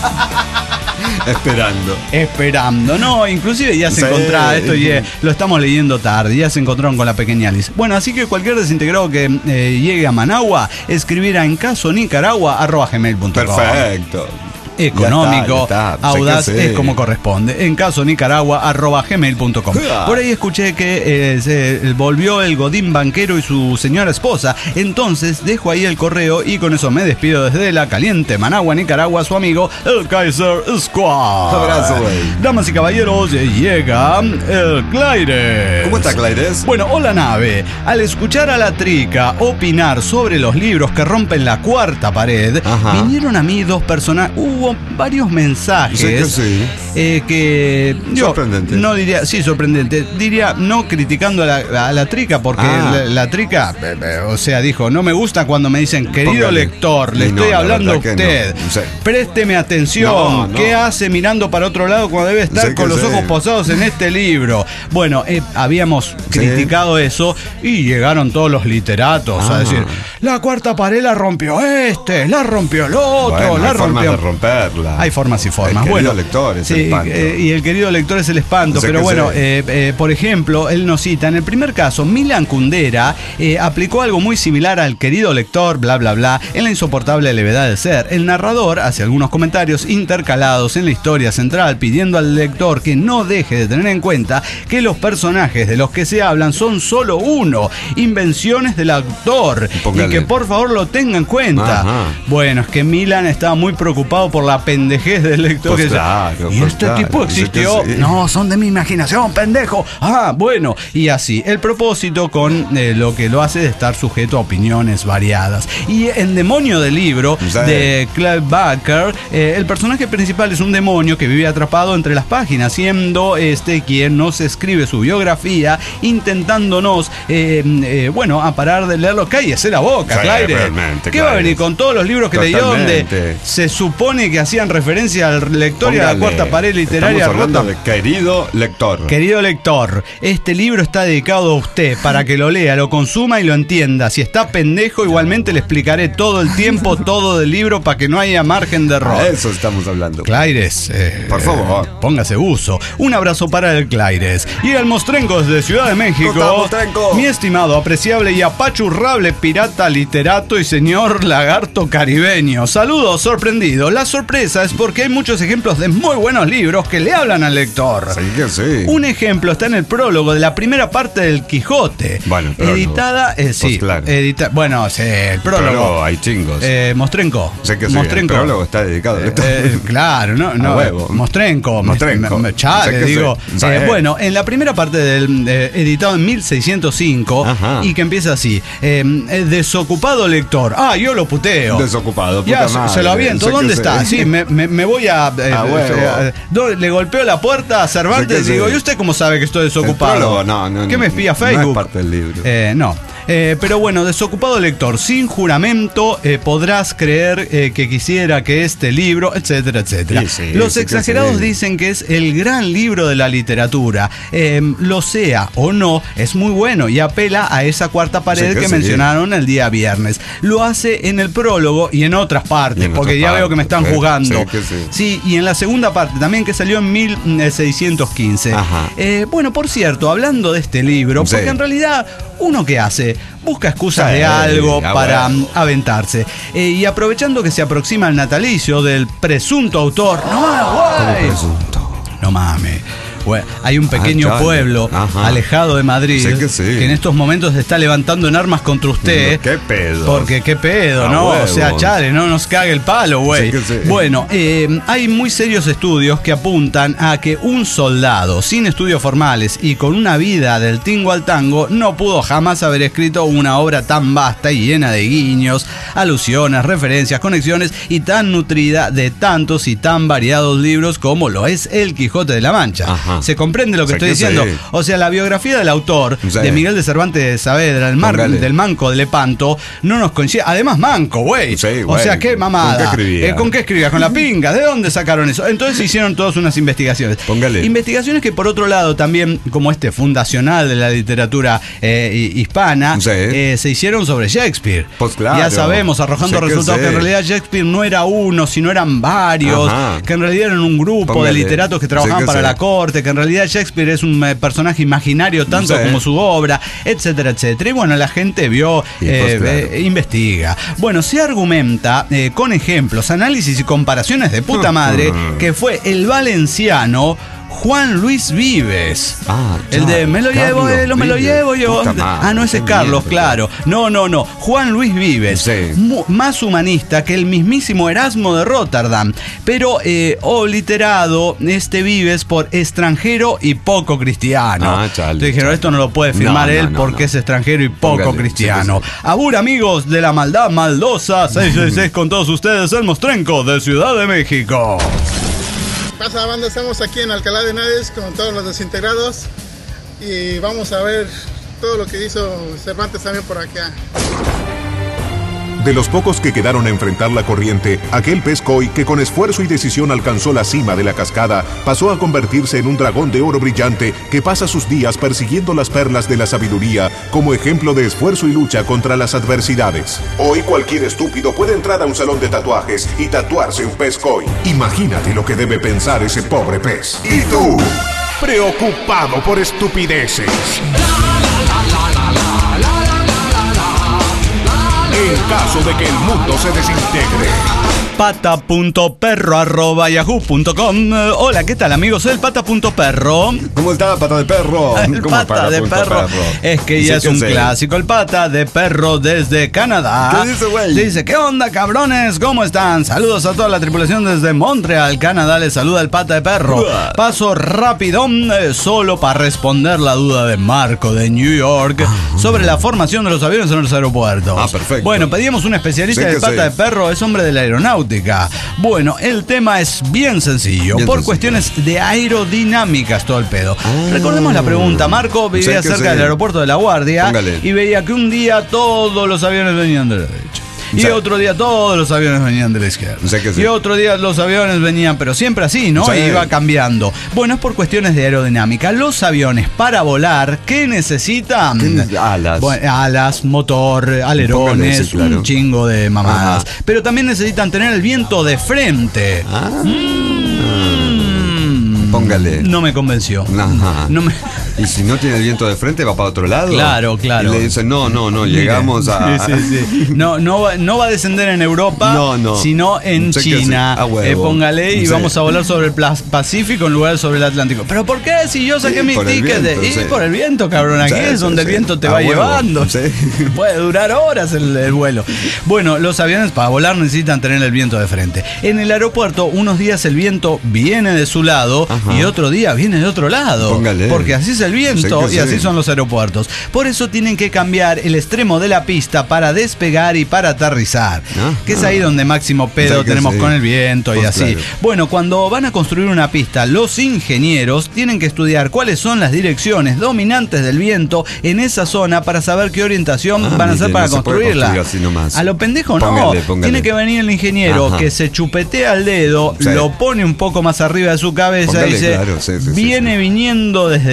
Esperando.
Esperando, no, inclusive ya se
Sí.
encontraba, esto ya lo estamos leyendo tarde, ya se encontraron con la pequeña Alice. Bueno, así que cualquier desintegrado que eh, llegue a Managua, escribirá en caso nicaragua arroba gmail punto com.
Perfecto.
Económico,
Ya está, ya está.
audaz,
Sé que sí.
es como corresponde. En caso nicaragua arroba gmail punto com. Por ahí escuché que eh, se volvió el Godín banquero y su señora esposa. Entonces dejo ahí el correo y con eso me despido desde la caliente Managua, Nicaragua, su amigo el Kaiser Squad.
Abrazo, güey.
Damas y caballeros, llega el Claires.
¿Cómo está, Claires?
Bueno, hola nave. Al escuchar a la Trica opinar sobre los libros que rompen la cuarta pared,
Ajá.
vinieron a mí dos personas. Hubo varios mensajes
Sí que sí.
eh, que yo
Sorprendente.
no diría, sí, sorprendente. Diría no criticando a la, a la Trica, porque
Ah.
la, la Trica, eh, eh, o sea, dijo, no me gusta cuando me dicen, querido
Póngale.
lector, le
Y no,
estoy
la
hablando a
verdad que
usted.
no. Sí.
Présteme atención.
No, no.
¿Qué hace mirando para otro lado cuando debe estar
Sí que
con los
sí.
ojos posados en este libro? Bueno, eh, habíamos
Sí.
criticado eso y llegaron todos los literatos
Ah.
a decir, la cuarta pared la rompió este, la rompió el otro,
Bueno,
la
hay formas
rompió.
de romperla.
Hay formas y formas.
El querido
bueno,
lector es
sí,
el espanto.
eh, y el querido lector es el espanto.
Sé
Pero
que
bueno,
sé.
eh, eh, por ejemplo, él nos cita, en el primer caso, Milan Kundera eh, aplicó algo muy similar al querido lector, bla, bla, bla, en la insoportable levedad de ser. El narrador hace algunos comentarios intercalados en la historia central, pidiendo al lector que no deje de tener en cuenta que los personajes de los que se hablan son solo uno, invenciones del autor,
Póngale.
y que por favor lo tenga en cuenta.
Ajá.
Bueno, es que Milan estaba muy preocupado por la pendejez del lector.
Pues
que dice,
claro,
¿y
pues
este
claro,
tipo
dice que
existió?
sí.
No, son de mi imaginación, pendejo. Ah, bueno, y así. El propósito con eh, lo que lo hace de estar sujeto a opiniones variadas. Y en Demonio del libro
Sí.
de Clive Barker, eh, el personaje principal es un demonio que vive atrapado entre las páginas, siendo este quien nos escribe su biografía, intentándonos, eh, eh, bueno, a parar de leerlo. Cállese la boca,
Sí,
Claire.
realmente,
¿Qué va a
Claire.
venir con todos los libros que leyó donde
Totalmente.
se supone que hacían referencia al lector y a la
Póngale.
cuarta pared literaria
Estamos hablando
rota?
de querido lector.
Querido lector, este libro está dedicado a usted para que lo lea, lo consuma y lo entienda. Si está pendejo, igualmente le explicaré todo el tiempo, todo del libro, para que no haya margen de error.
A eso estamos hablando.
Claires, eh,
Por favor.
eh, póngase uso. Un abrazo para el Claires. Y el Mostrenco desde Ciudad de México.
¿Cómo está, Mostrenco?
Mi estimado, apreciable y apachurrable pirata, literato y señor lagarto caribeño. Saludos, sorprendido. La sorpresa es porque hay muchos ejemplos de muy buenos libros que le hablan al lector.
Sí que sí.
Un ejemplo está en el prólogo de la primera parte del Quijote.
Bueno, el prólogo.
Editada, eh, sí.
Pues claro.
edita- bueno, sí, el prólogo.
Pero hay chingos.
Eh, Mostrenco.
sé que sí.
Mostrenco.
El prólogo está dedicado al lector.
Eh, claro, no, no.
huevo.
Mostrenco.
Mostrenco.
Me- me- chale,
Sé que
digo.
sí.
Eh,
Sí.
bueno, en la primera parte del eh, editado en mil seiscientos cinco
Ajá.
y que empieza así: eh, eh, desocupado lector. Ah, yo lo puteo.
Desocupado,
Ya,
puta
se-
madre.
se lo aviento.
Sé que
¿Dónde
sí.
está? Sí, me, me- me voy a. eh,
A huevo.
eh, do- le golpeo la puerta a Cervantes
Sé que
y digo,
sí.
¿y usted cómo sabe que estoy
El
desocupado?
prólogo, no, no.
¿Qué me espía
no
Facebook?
es parte del libro.
Eh, no. Eh, pero bueno, desocupado lector, sin juramento eh, podrás creer eh, que quisiera que este libro, etcétera, etcétera.
Sí, sí,
Los
sí que
exagerados
sí.
dicen que es el gran libro de la literatura. Eh, lo sea o no, es muy bueno y apela a esa cuarta pared
Sí que
que
sí.
mencionaron el día viernes. Lo hace en el prólogo y en otras partes,
Y en
porque
otras
ya veo que me están
partes, sí,
jugando.
sí que sí.
Sí, y en la segunda parte también, que salió en mil seiscientos quince.
Ajá.
Eh, bueno, por cierto, hablando de este libro,
Sí.
porque en realidad, ¿uno qué hace? Busca excusas
Sí,
de algo
ah,
para
bueno.
mm, aventarse. Eh, y aprovechando que se aproxima el natalicio del presunto autor. ¡No, güey! No mames. Bueno, hay un pequeño
Ah,
pueblo
Ajá.
alejado de Madrid
Sé que sí.
que en estos momentos se está levantando en armas contra usted.
No, ¿qué pedo?
Porque qué pedo,
A
¿no?
huevo.
O sea, chale, no nos cague el palo, güey.
Sé que sí.
Bueno, eh, hay muy serios estudios que apuntan a que un soldado sin estudios formales y con una vida del tingo al tango no pudo jamás haber escrito una obra tan vasta y llena de guiños, alusiones, referencias, conexiones y tan nutrida de tantos y tan variados libros como lo es El Quijote de la Mancha.
Ajá.
¿Se comprende lo que
Sé
estoy
que
diciendo?
sí.
O sea, la biografía del autor,
Sí.
de Miguel de Cervantes de Saavedra, el mar,
Póngale.
del Manco de Lepanto, no nos coincide. Además, Manco, güey.
Sí,
o
güey.
sea, qué mamada.
¿Con qué escribía?
Eh, ¿Con qué escribía? Con la pinga. ¿De dónde sacaron eso? Entonces hicieron todas unas investigaciones.
Póngale.
Investigaciones que, por otro lado, también, como este fundacional de la literatura eh, hi- hispana,
Sí.
eh, se hicieron sobre Shakespeare.
Pues claro.
Ya sabemos, arrojando
Sé que
resultados, que,
sé.
en realidad Shakespeare no era uno, sino eran varios,
Ajá.
que en realidad eran un grupo
Póngale.
de literatos que trabajaban
Sé que
para
sé.
la corte, que en realidad Shakespeare es un eh, personaje imaginario tanto
Sí.
como su obra, etcétera, etcétera. Y bueno, la gente vio,
Y
eh,
pues, claro.
eh, investiga. Bueno, se argumenta eh, con ejemplos, análisis y comparaciones de puta madre que fue el valenciano Juan Luis Vives.
Ah,
el
ya,
de me lo llevo,
Carlos
eh, lo, me lo
Vives.
llevo yo.
Puta madre,
Ah, no, ese es
qué
Carlos,
mierda.
claro. No, no, no. Juan Luis Vives.
Sí.
Mu- más humanista que el mismísimo Erasmo de Rotterdam. Pero eh, obliterado este Vives por extranjero y poco cristiano.
Ah, chale,
Entonces dijeron,
chale.
esto no lo puede firmar
No, no,
él
no,
porque
no.
es extranjero y poco
Póngale,
cristiano.
sí,
Abur, amigos de la maldad maldosa, seis seis seis con todos ustedes, el Mostrenco de Ciudad de México.
Pasa banda, estamos aquí en Alcalá de Henares con todos los desintegrados y vamos a ver todo lo que hizo Cervantes también por acá.
De los pocos que quedaron a enfrentar la corriente, aquel pez koi que con esfuerzo y decisión alcanzó la cima de la cascada, pasó a convertirse en un dragón de oro brillante que pasa sus días persiguiendo las perlas de la sabiduría como ejemplo de esfuerzo y lucha contra las adversidades. Hoy cualquier estúpido puede entrar a un salón de tatuajes y tatuarse un pez koi. Imagínate lo que debe pensar ese pobre pez. ¿Y tú? Preocupado por estupideces. En caso de que el mundo se desintegre.
pata.perro arroba yahoo punto com. Eh, Hola, ¿qué tal, amigos? Soy el pata.perro.
¿Cómo está, pata de perro?
El
¿Cómo
pata de
punto
perro. Es que ya es
Dice
un
sé.
clásico. El pata de perro desde Canadá.
¿Qué dice, güey?
Dice, ¿qué onda, cabrones? ¿Cómo están? Saludos a toda la tripulación desde Montreal, Canadá. Les saluda el pata de perro.
Uah.
Paso rapidón, eh, solo para responder la duda de Marco de New York sobre la formación de los aviones en los aeropuertos.
Ah, perfecto.
Bueno, pedimos un especialista
Sí
del
que
pata
sí.
de perro, es hombre de la aeronáutica. Bueno, el tema es bien sencillo,
Bien
por
sencillo.
cuestiones de aerodinámicas todo el pedo. Recordemos la pregunta, Marco vivía
Sé que
cerca
sí.
del aeropuerto de La Guardia.
Póngale.
Y veía que un día todos los aviones venían de la derecha. Y
Sí.
otro día todos los aviones venían de la izquierda.
Sé que sí.
Y otro día los aviones venían, pero siempre así, ¿no?
Sí.
Y iba cambiando. Bueno, es por cuestiones de aerodinámica. Los aviones para volar, ¿qué necesitan?
¿Qué neces- alas?
Bueno, alas, motor, alerones,
Póngale, sí, claro.
un chingo de mamadas.
Ajá.
Pero también necesitan tener el viento de frente.
Ah.
Mm.
Póngale.
No me convenció.
Ajá.
No me...
Y si no tiene el viento de frente, va para otro lado.
Claro, claro.
Y le dicen, no, no, no,
Mire,
llegamos a.
Sí, sí, sí. No, no, va, no va a descender en Europa,
No, no.
sino en
Sé que
China.
sí. A huevo.
Eh, póngale y
Sí.
vamos a volar sobre el Plas- Pacífico en lugar de sobre el Atlántico. ¿Pero por qué? Si yo saqué
Sí,
mi
por el
ticket.
viento,
de...
sí.
Y por el viento, cabrón. Aquí
Sí,
es
sí,
donde
sí.
el viento te
A
va
huevo.
llevando.
Sí.
Puede durar horas el, el vuelo. Bueno, los aviones para volar necesitan tener el viento de frente. En el aeropuerto, unos días el viento viene de su lado
Ajá.
y otro día viene de otro lado.
Póngale.
Porque así es el viento
Sé que
y así
sí.
son los aeropuertos. Por eso tienen que cambiar el extremo de la pista para despegar y para aterrizar.
Ah,
que es
ah.
ahí donde máximo pedo
Sé que
tenemos
sí.
con el viento y
Pues
así.
claro.
Bueno, cuando van a construir una pista, los ingenieros tienen que estudiar cuáles son las direcciones dominantes del viento en esa zona para saber qué orientación
Ah,
van a hacer
mire,
para
no se puede
construirla.
construir así nomás.
A lo pendejo no.
Póngale, póngale.
Tiene que venir el ingeniero
Ajá.
que se chupetea el dedo,
Sí.
lo pone un poco más arriba de su cabeza
Póngale,
y dice,
claro, sí, sí, sí,
viene
sí.
viniendo desde el oeste.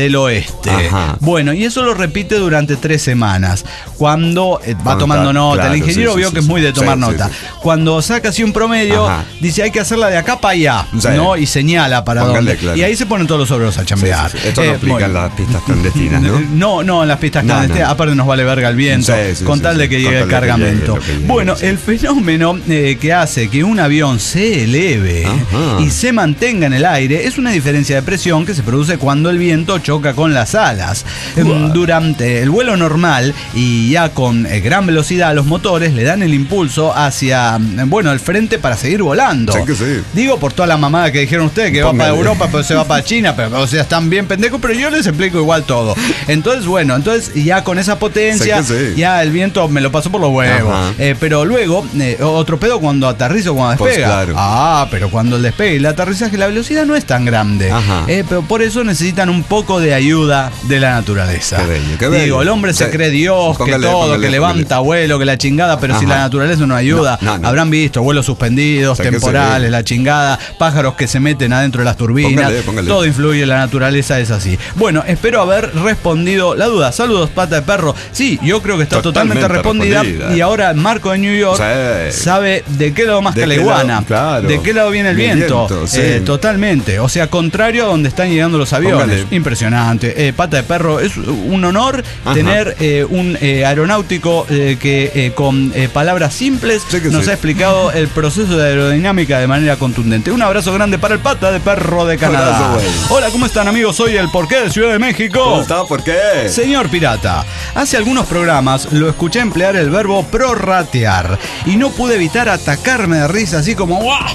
oeste.
Ajá.
Bueno, y eso lo repite durante tres semanas. Cuando eh, va
Ah,
tomando
claro,
nota, el ingeniero
sí, sí,
vio
sí,
que es
sí.
muy de tomar
Sí,
nota.
sí, sí.
Cuando saca así un promedio,
Ajá.
dice hay que hacerla de acá para allá,
Sí.
¿no? Y señala para
Póngale,
dónde.
claro.
Y ahí se ponen todos los obreros a chambear.
Sí, sí, sí. Esto no
Eh,
aplica
muy-
en las pistas clandestinas, ¿no?
No, no, en las pistas
No,
clandestinas.
no.
Aparte nos vale verga el viento,
Sí, sí,
con
sí,
tal
sí.
de que
Con
llegue el
tal de que
cargamento.
llegue lo que llegue,
Bueno,
sí.
el fenómeno eh, que hace que un avión se eleve
Ajá.
y se mantenga en el aire es una diferencia de presión que se produce cuando el viento choca con las alas. Em, Durante el vuelo normal y ya con eh, gran velocidad, los motores le dan el impulso hacia, mm, bueno, el frente para seguir volando.
Sí que sí.
Digo por toda la mamada que dijeron ustedes que va
Póngale.
para Europa, pero se va para China, pero o sea, están bien pendejos, pero yo les explico igual todo. Entonces, bueno, entonces ya con esa potencia,
Sí que sí.
ya el viento me lo pasó por los huevos.
Ajá.
Eh, pero luego, eh, otro pedo cuando aterrizo o cuando
Pues
despega.
claro.
Ah, pero cuando el despegue y el aterrizaje, la velocidad no es tan grande.
Ajá.
Eh, pero por eso necesitan un poco de ayuda de la naturaleza.
Qué bello, qué bello.
Digo, el hombre se
Sí.
cree Dios,
Póngale,
que todo,
póngale,
que levanta
póngale.
vuelo, que la chingada, pero si
Ajá.
la naturaleza no ayuda,
No, no, no.
habrán visto vuelos suspendidos,
Sí que
temporales,
sí.
la chingada, pájaros que se meten adentro de las turbinas.
Póngale, póngale.
Todo influye, la naturaleza es así. Bueno, espero haber respondido la duda. Saludos, pata de perro. Sí, yo creo que está totalmente,
Totalmente
respondida,
respondida.
y ahora Marco de New York
Sí.
sabe de qué lado más
¿De
que la
qué
iguana,
lado? Claro.
de qué lado viene el
El
viento,
viento, sí.
Eh, totalmente, o sea, contrario a donde están llegando los aviones.
Póngale.
Impresionante. Eh, pata de perro, es un honor
Ajá.
tener eh, un eh, aeronáutico eh, que eh, con eh, palabras simples
Sí que
nos
sí.
ha explicado el proceso de aerodinámica de manera contundente. Un abrazo grande para el pata de perro de Canadá.
Abrazo, güey.
Hola, ¿cómo están, amigos? Soy el Porqué de Ciudad de México.
¿Cómo está? ¿Por qué?
Señor Pirata, hace algunos programas lo escuché emplear el verbo prorratear y no pude evitar atacarme de risa así como ¡guau!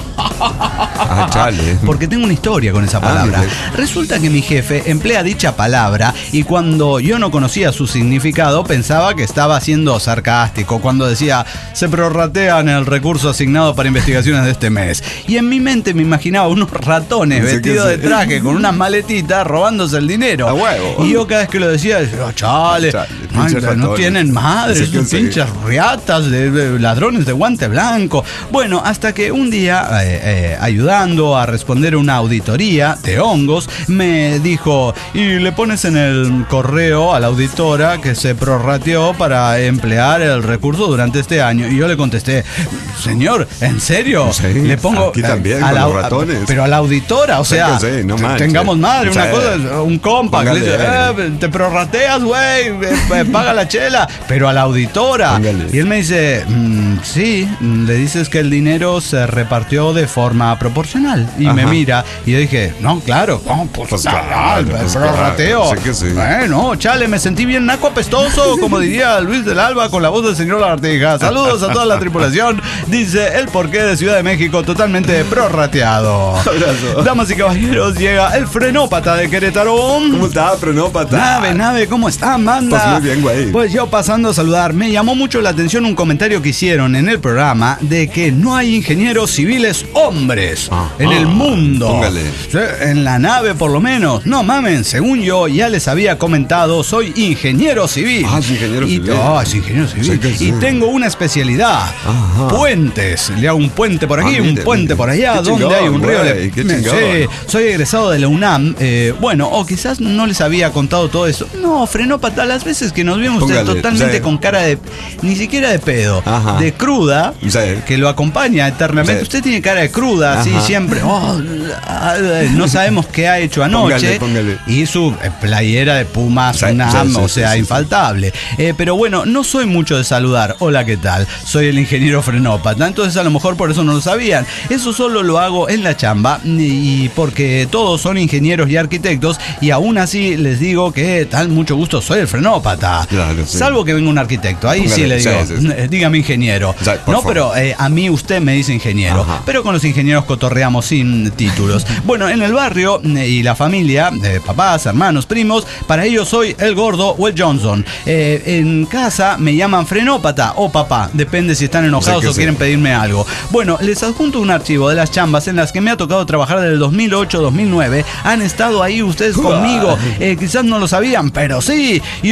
Ah, chale.
Porque tengo una historia con esa
Ah,
palabra.
mire.
Resulta que mi jefe emplea dicha palabra y cuando yo no conocía su significado pensaba que estaba siendo sarcástico cuando decía se prorratean el recurso asignado para investigaciones de este mes. Y en mi mente me imaginaba unos ratones
Sí que
vestidos de
sí.
traje con unas maletitas robándose el dinero.
A huevo.
Y yo cada vez que lo decía, decía, "Oh, chale,
Chale,
ay,
pinches
no
ratones.
tienen madre,
Sí que
esos
sí.
pinches riatas de, de ladrones de guante blanco". Bueno, hasta que un día, eh, eh, ayudando a responder una auditoría de hongos, me dijo, y le pones en el correo a la auditora que se prorrateó para emplear el recurso durante este año. Y yo le contesté, señor, ¿en serio?
Sí,
le pongo
aquí
eh,
también,
a
con
la,
los ratones.
pero a la auditora, o
Sí
sea,
que sí, no
te-
manches.
tengamos madre, una
Sí.
cosa es un compa que le dice,
Póngale.
"Eh, te prorrateas, güey, eh, eh, paga la chela", pero a la auditora.
Póngale.
Y él me dice, "Mm, sí, mm, le dices que el dinero se repartió de forma proporcional". Y me
Ajá.
mira, y yo dije, no, claro, no, pues,
Pues
claro,
claro,
el
pues
prorrateo.
claro, sí que sí.
Bueno, chale, me sentí bien naco apestoso, como diría Luis del Alba con la voz del señor Lagartija. Saludos a toda la tripulación, dice el Porqué de Ciudad de México, totalmente prorrateado.
Abrazo.
Damas y caballeros, llega el frenópata de Querétaro.
¿Cómo está, Frenópata?
Nave, nave, ¿cómo está, Amanda?
Pues muy bien, güey.
Pues yo pasando a saludar, me llamó mucho la atención un comentario que hicieron en el programa de que no hay ingenieros civiles hombres
Ajá.
en el mundo.
Póngale.
Sí, en la nave por lo menos. No mamen, según yo ya les había comentado, soy ingeniero civil.
Ah, es ingeniero
y,
civil.
Oh, es ingeniero civil.
Sí que sí.
Y tengo una especialidad.
Ajá.
Puentes. Le hago un puente por aquí,
Ah,
un
mire,
puente
mire.
por allá,
Qué
donde
chingón,
hay un río.
güey,
Le-
qué
me-
chingón.
sí, soy egresado de la UNAM. eh, bueno, o quizás no les había contado todo eso. No, Frenópata, las veces que nos vimos ustedes
Póngale,
totalmente
sí.
con cara de, ni siquiera de pedo,
Ajá.
de cruda,
Sí.
que lo acompaña eternamente.
Sí.
Usted tiene cara de cruda, así
Ajá.
siempre. Oh, ah, no sabemos qué ha hecho anoche.
Póngale, póngale.
Y su eh, playera de Pumas,
Sí,
UNAM,
sí, sí,
o sea,
sí, sí,
infaltable. Eh, pero bueno, no soy mucho de saludar. Hola, ¿qué tal? Soy el ingeniero Frenópata. Entonces a lo mejor por eso no lo sabían. Eso solo lo hago en la chamba y porque todos son ingenieros y arquitectos y aún así les digo que tal mucho gusto soy el Frenópata.
Claro, sí.
Salvo que venga un arquitecto. Ahí sí
Póngale,
le digo,
sí, sí, sí.
eh, dígame ingeniero.
Sí, por
no,
favor.
pero eh, a mí usted me dice ingeniero.
Ajá.
Pero con los ingenieros cotorreamos sin títulos. Bueno, en el barrio eh, y la familia, eh, papás, hermanos, primos, para ellos soy el gordo o el Johnson. Eh, en casa me llaman Frenópata o papá, depende si están enojados
Sí que
o
sí.
quieren pedirme algo. Bueno, les adjunto un archivo de las chambas en las que me ha tocado trabajar desde el dos mil ocho dos mil nueve. Han estado ahí ustedes conmigo. Eh, quizás no lo sabían, pero sí, yo soy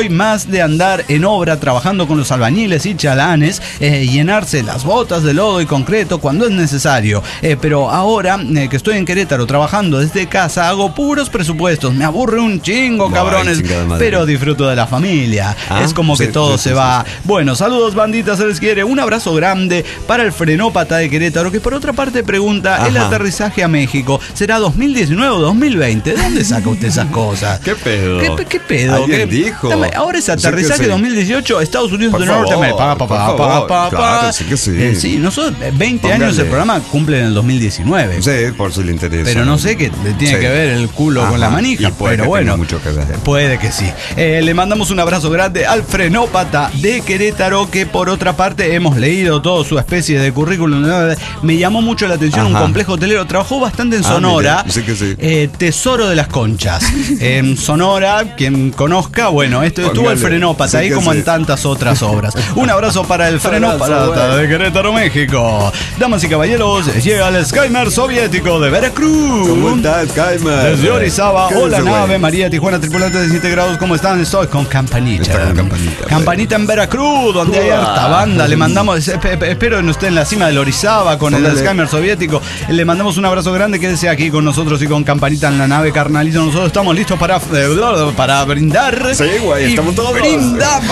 soy más de andar en obra trabajando con los albañiles y chalanes, eh, llenarse las botas de lodo y concreto cuando es necesario. Eh, pero ahora eh, que estoy en Querétaro trabajando desde casa, hago puros presupuestos. Me aburre un chingo, cabrones,
Ay,
pero disfruto de la familia.
Ah,
es como
sí,
que todo
sí,
se
sí,
va.
sí.
Bueno, saludos, bandita, se les quiere. Un abrazo grande para el frenópata de Querétaro, que por otra parte pregunta,
Ajá.
¿el aterrizaje a México será dos mil diecinueve o dos mil veinte? ¿De dónde saca usted esas cosas?
¿Qué pedo?
¿Qué, qué pedo?
Alguien
¿Qué-
dijo.
Dame, ahora es
Sí que
aterrizaje
sí.
dos mil dieciocho, Estados Unidos
Por
de
favor,
Norteamérica. Pa, pa,
por
pa,
favor.
pa, pa,
Claro,
pa.
sí que sí.
Eh, sí, nosotros eh, veinte años
Póngale.
el programa cumplen en el dos mil diecinueve.
Sí, por si le interesa.
Pero no sé qué le tiene
Sí.
que ver el culo
Ajá,
con la manija.
y puede
Pero
que
bueno,
tenga mucho que ver.
puede que sí. Eh, le mandamos un abrazo grande al frenópata de Querétaro, que por otra parte hemos leído toda su especie de currículum. Me llamó mucho la atención un
Ajá.
complejo hotelero. Trabajó bastante en
Ah,
Sonora.
mire, sí que sí.
Eh, Tesoro de las Conchas. En Sonora, quien conozca, bueno, esto estuvo el
Póngale.
frenópata
Sí
ahí
que
como
sí.
en tantas otras obras. Un abrazo para el frenópata de Querétaro, México. Damas y caballeros, llega el Skymer soviético de Veracruz.
¿Cómo estás, Kaimer?
Desde Orizaba,
¿Qué
hola
dice,
nave,
güey?
María, Tijuana, tripulantes desintegrados, ¿cómo están? Estoy con Campanita.
Está con Campanita,
Campanita en Veracruz, donde hay harta banda. Le mandamos, esp- espero en usted en la cima del Orizaba con el
Póngale.
Skymer soviético. Le mandamos un abrazo grande, quédese aquí con nosotros y con Campanita en la nave, carnalito. Nosotros estamos listos para, eh, para brindar.
Sí, güey,
Y
estamos todos.
Brindamos.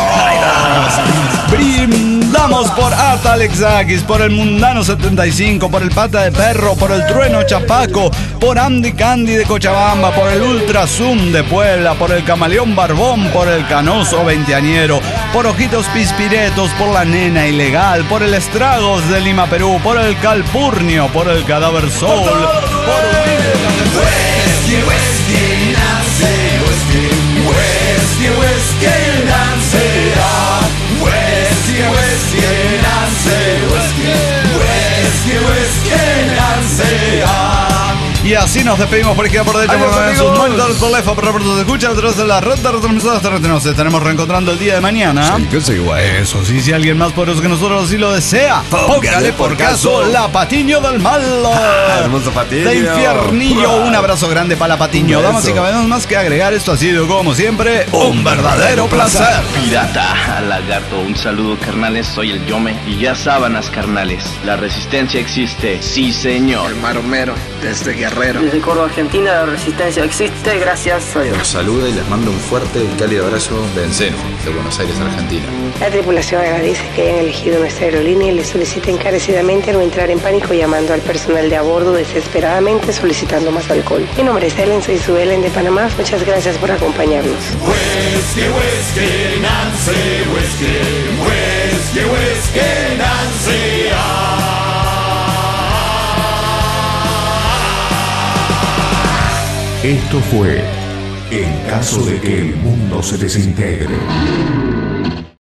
Brindamos por Art Alexakis, por el Mundano setenta y cinco, por el Pata de Perro, por el Trueno Chapaco, por Andy Candy de Cochabamba, por el Ultra Zoom de Puebla, por el Camaleón Barbón, por el Canoso Veinteañero, por Ojitos Pispiretos, por la Nena Ilegal, por el Estragos de Lima, Perú, por el Calpurnio, por el Cadáver Soul, por Y así nos despedimos por izquierda, por derecha,
Adiós,
por en sus
amigos.
monitores, por teléfono, por se escucha a través de la red de retransmisoras. Nos estaremos reencontrando el día de mañana.
Sí, que sí, güey.
Eso sí, si alguien más poderoso que nosotros así lo desea, póngale por caso la Patiño del Mal.
Ah, hermoso Patiño.
De Infiernillo. Un abrazo grande para la Patiño.
Un
Damas y
beso.
caballeros, más que agregar, esto ha sido como siempre un verdadero placer.
Pirata, lagarto, un saludo carnales, soy el Yome y ya sábanas carnales, la resistencia existe, sí señor.
El maromero, desde Guerrero.
Desde Córdoba, Argentina, la resistencia existe, gracias a Dios.
Los saluda y les mando un fuerte y cálido abrazo de Enceno, de Buenos Aires, Argentina.
La tripulación agradece que hayan elegido nuestra aerolínea y le solicita encarecidamente no entrar en pánico llamando al personal de a bordo desesperadamente solicitando más alcohol. Mi nombre es Ellen, soy su Ellen de Panamá. Muchas gracias por acompañarnos.
Whisky, whisky, Nancy, whisky, whisky, whisky, Nancy.
Esto fue En caso de que el mundo se desintegre.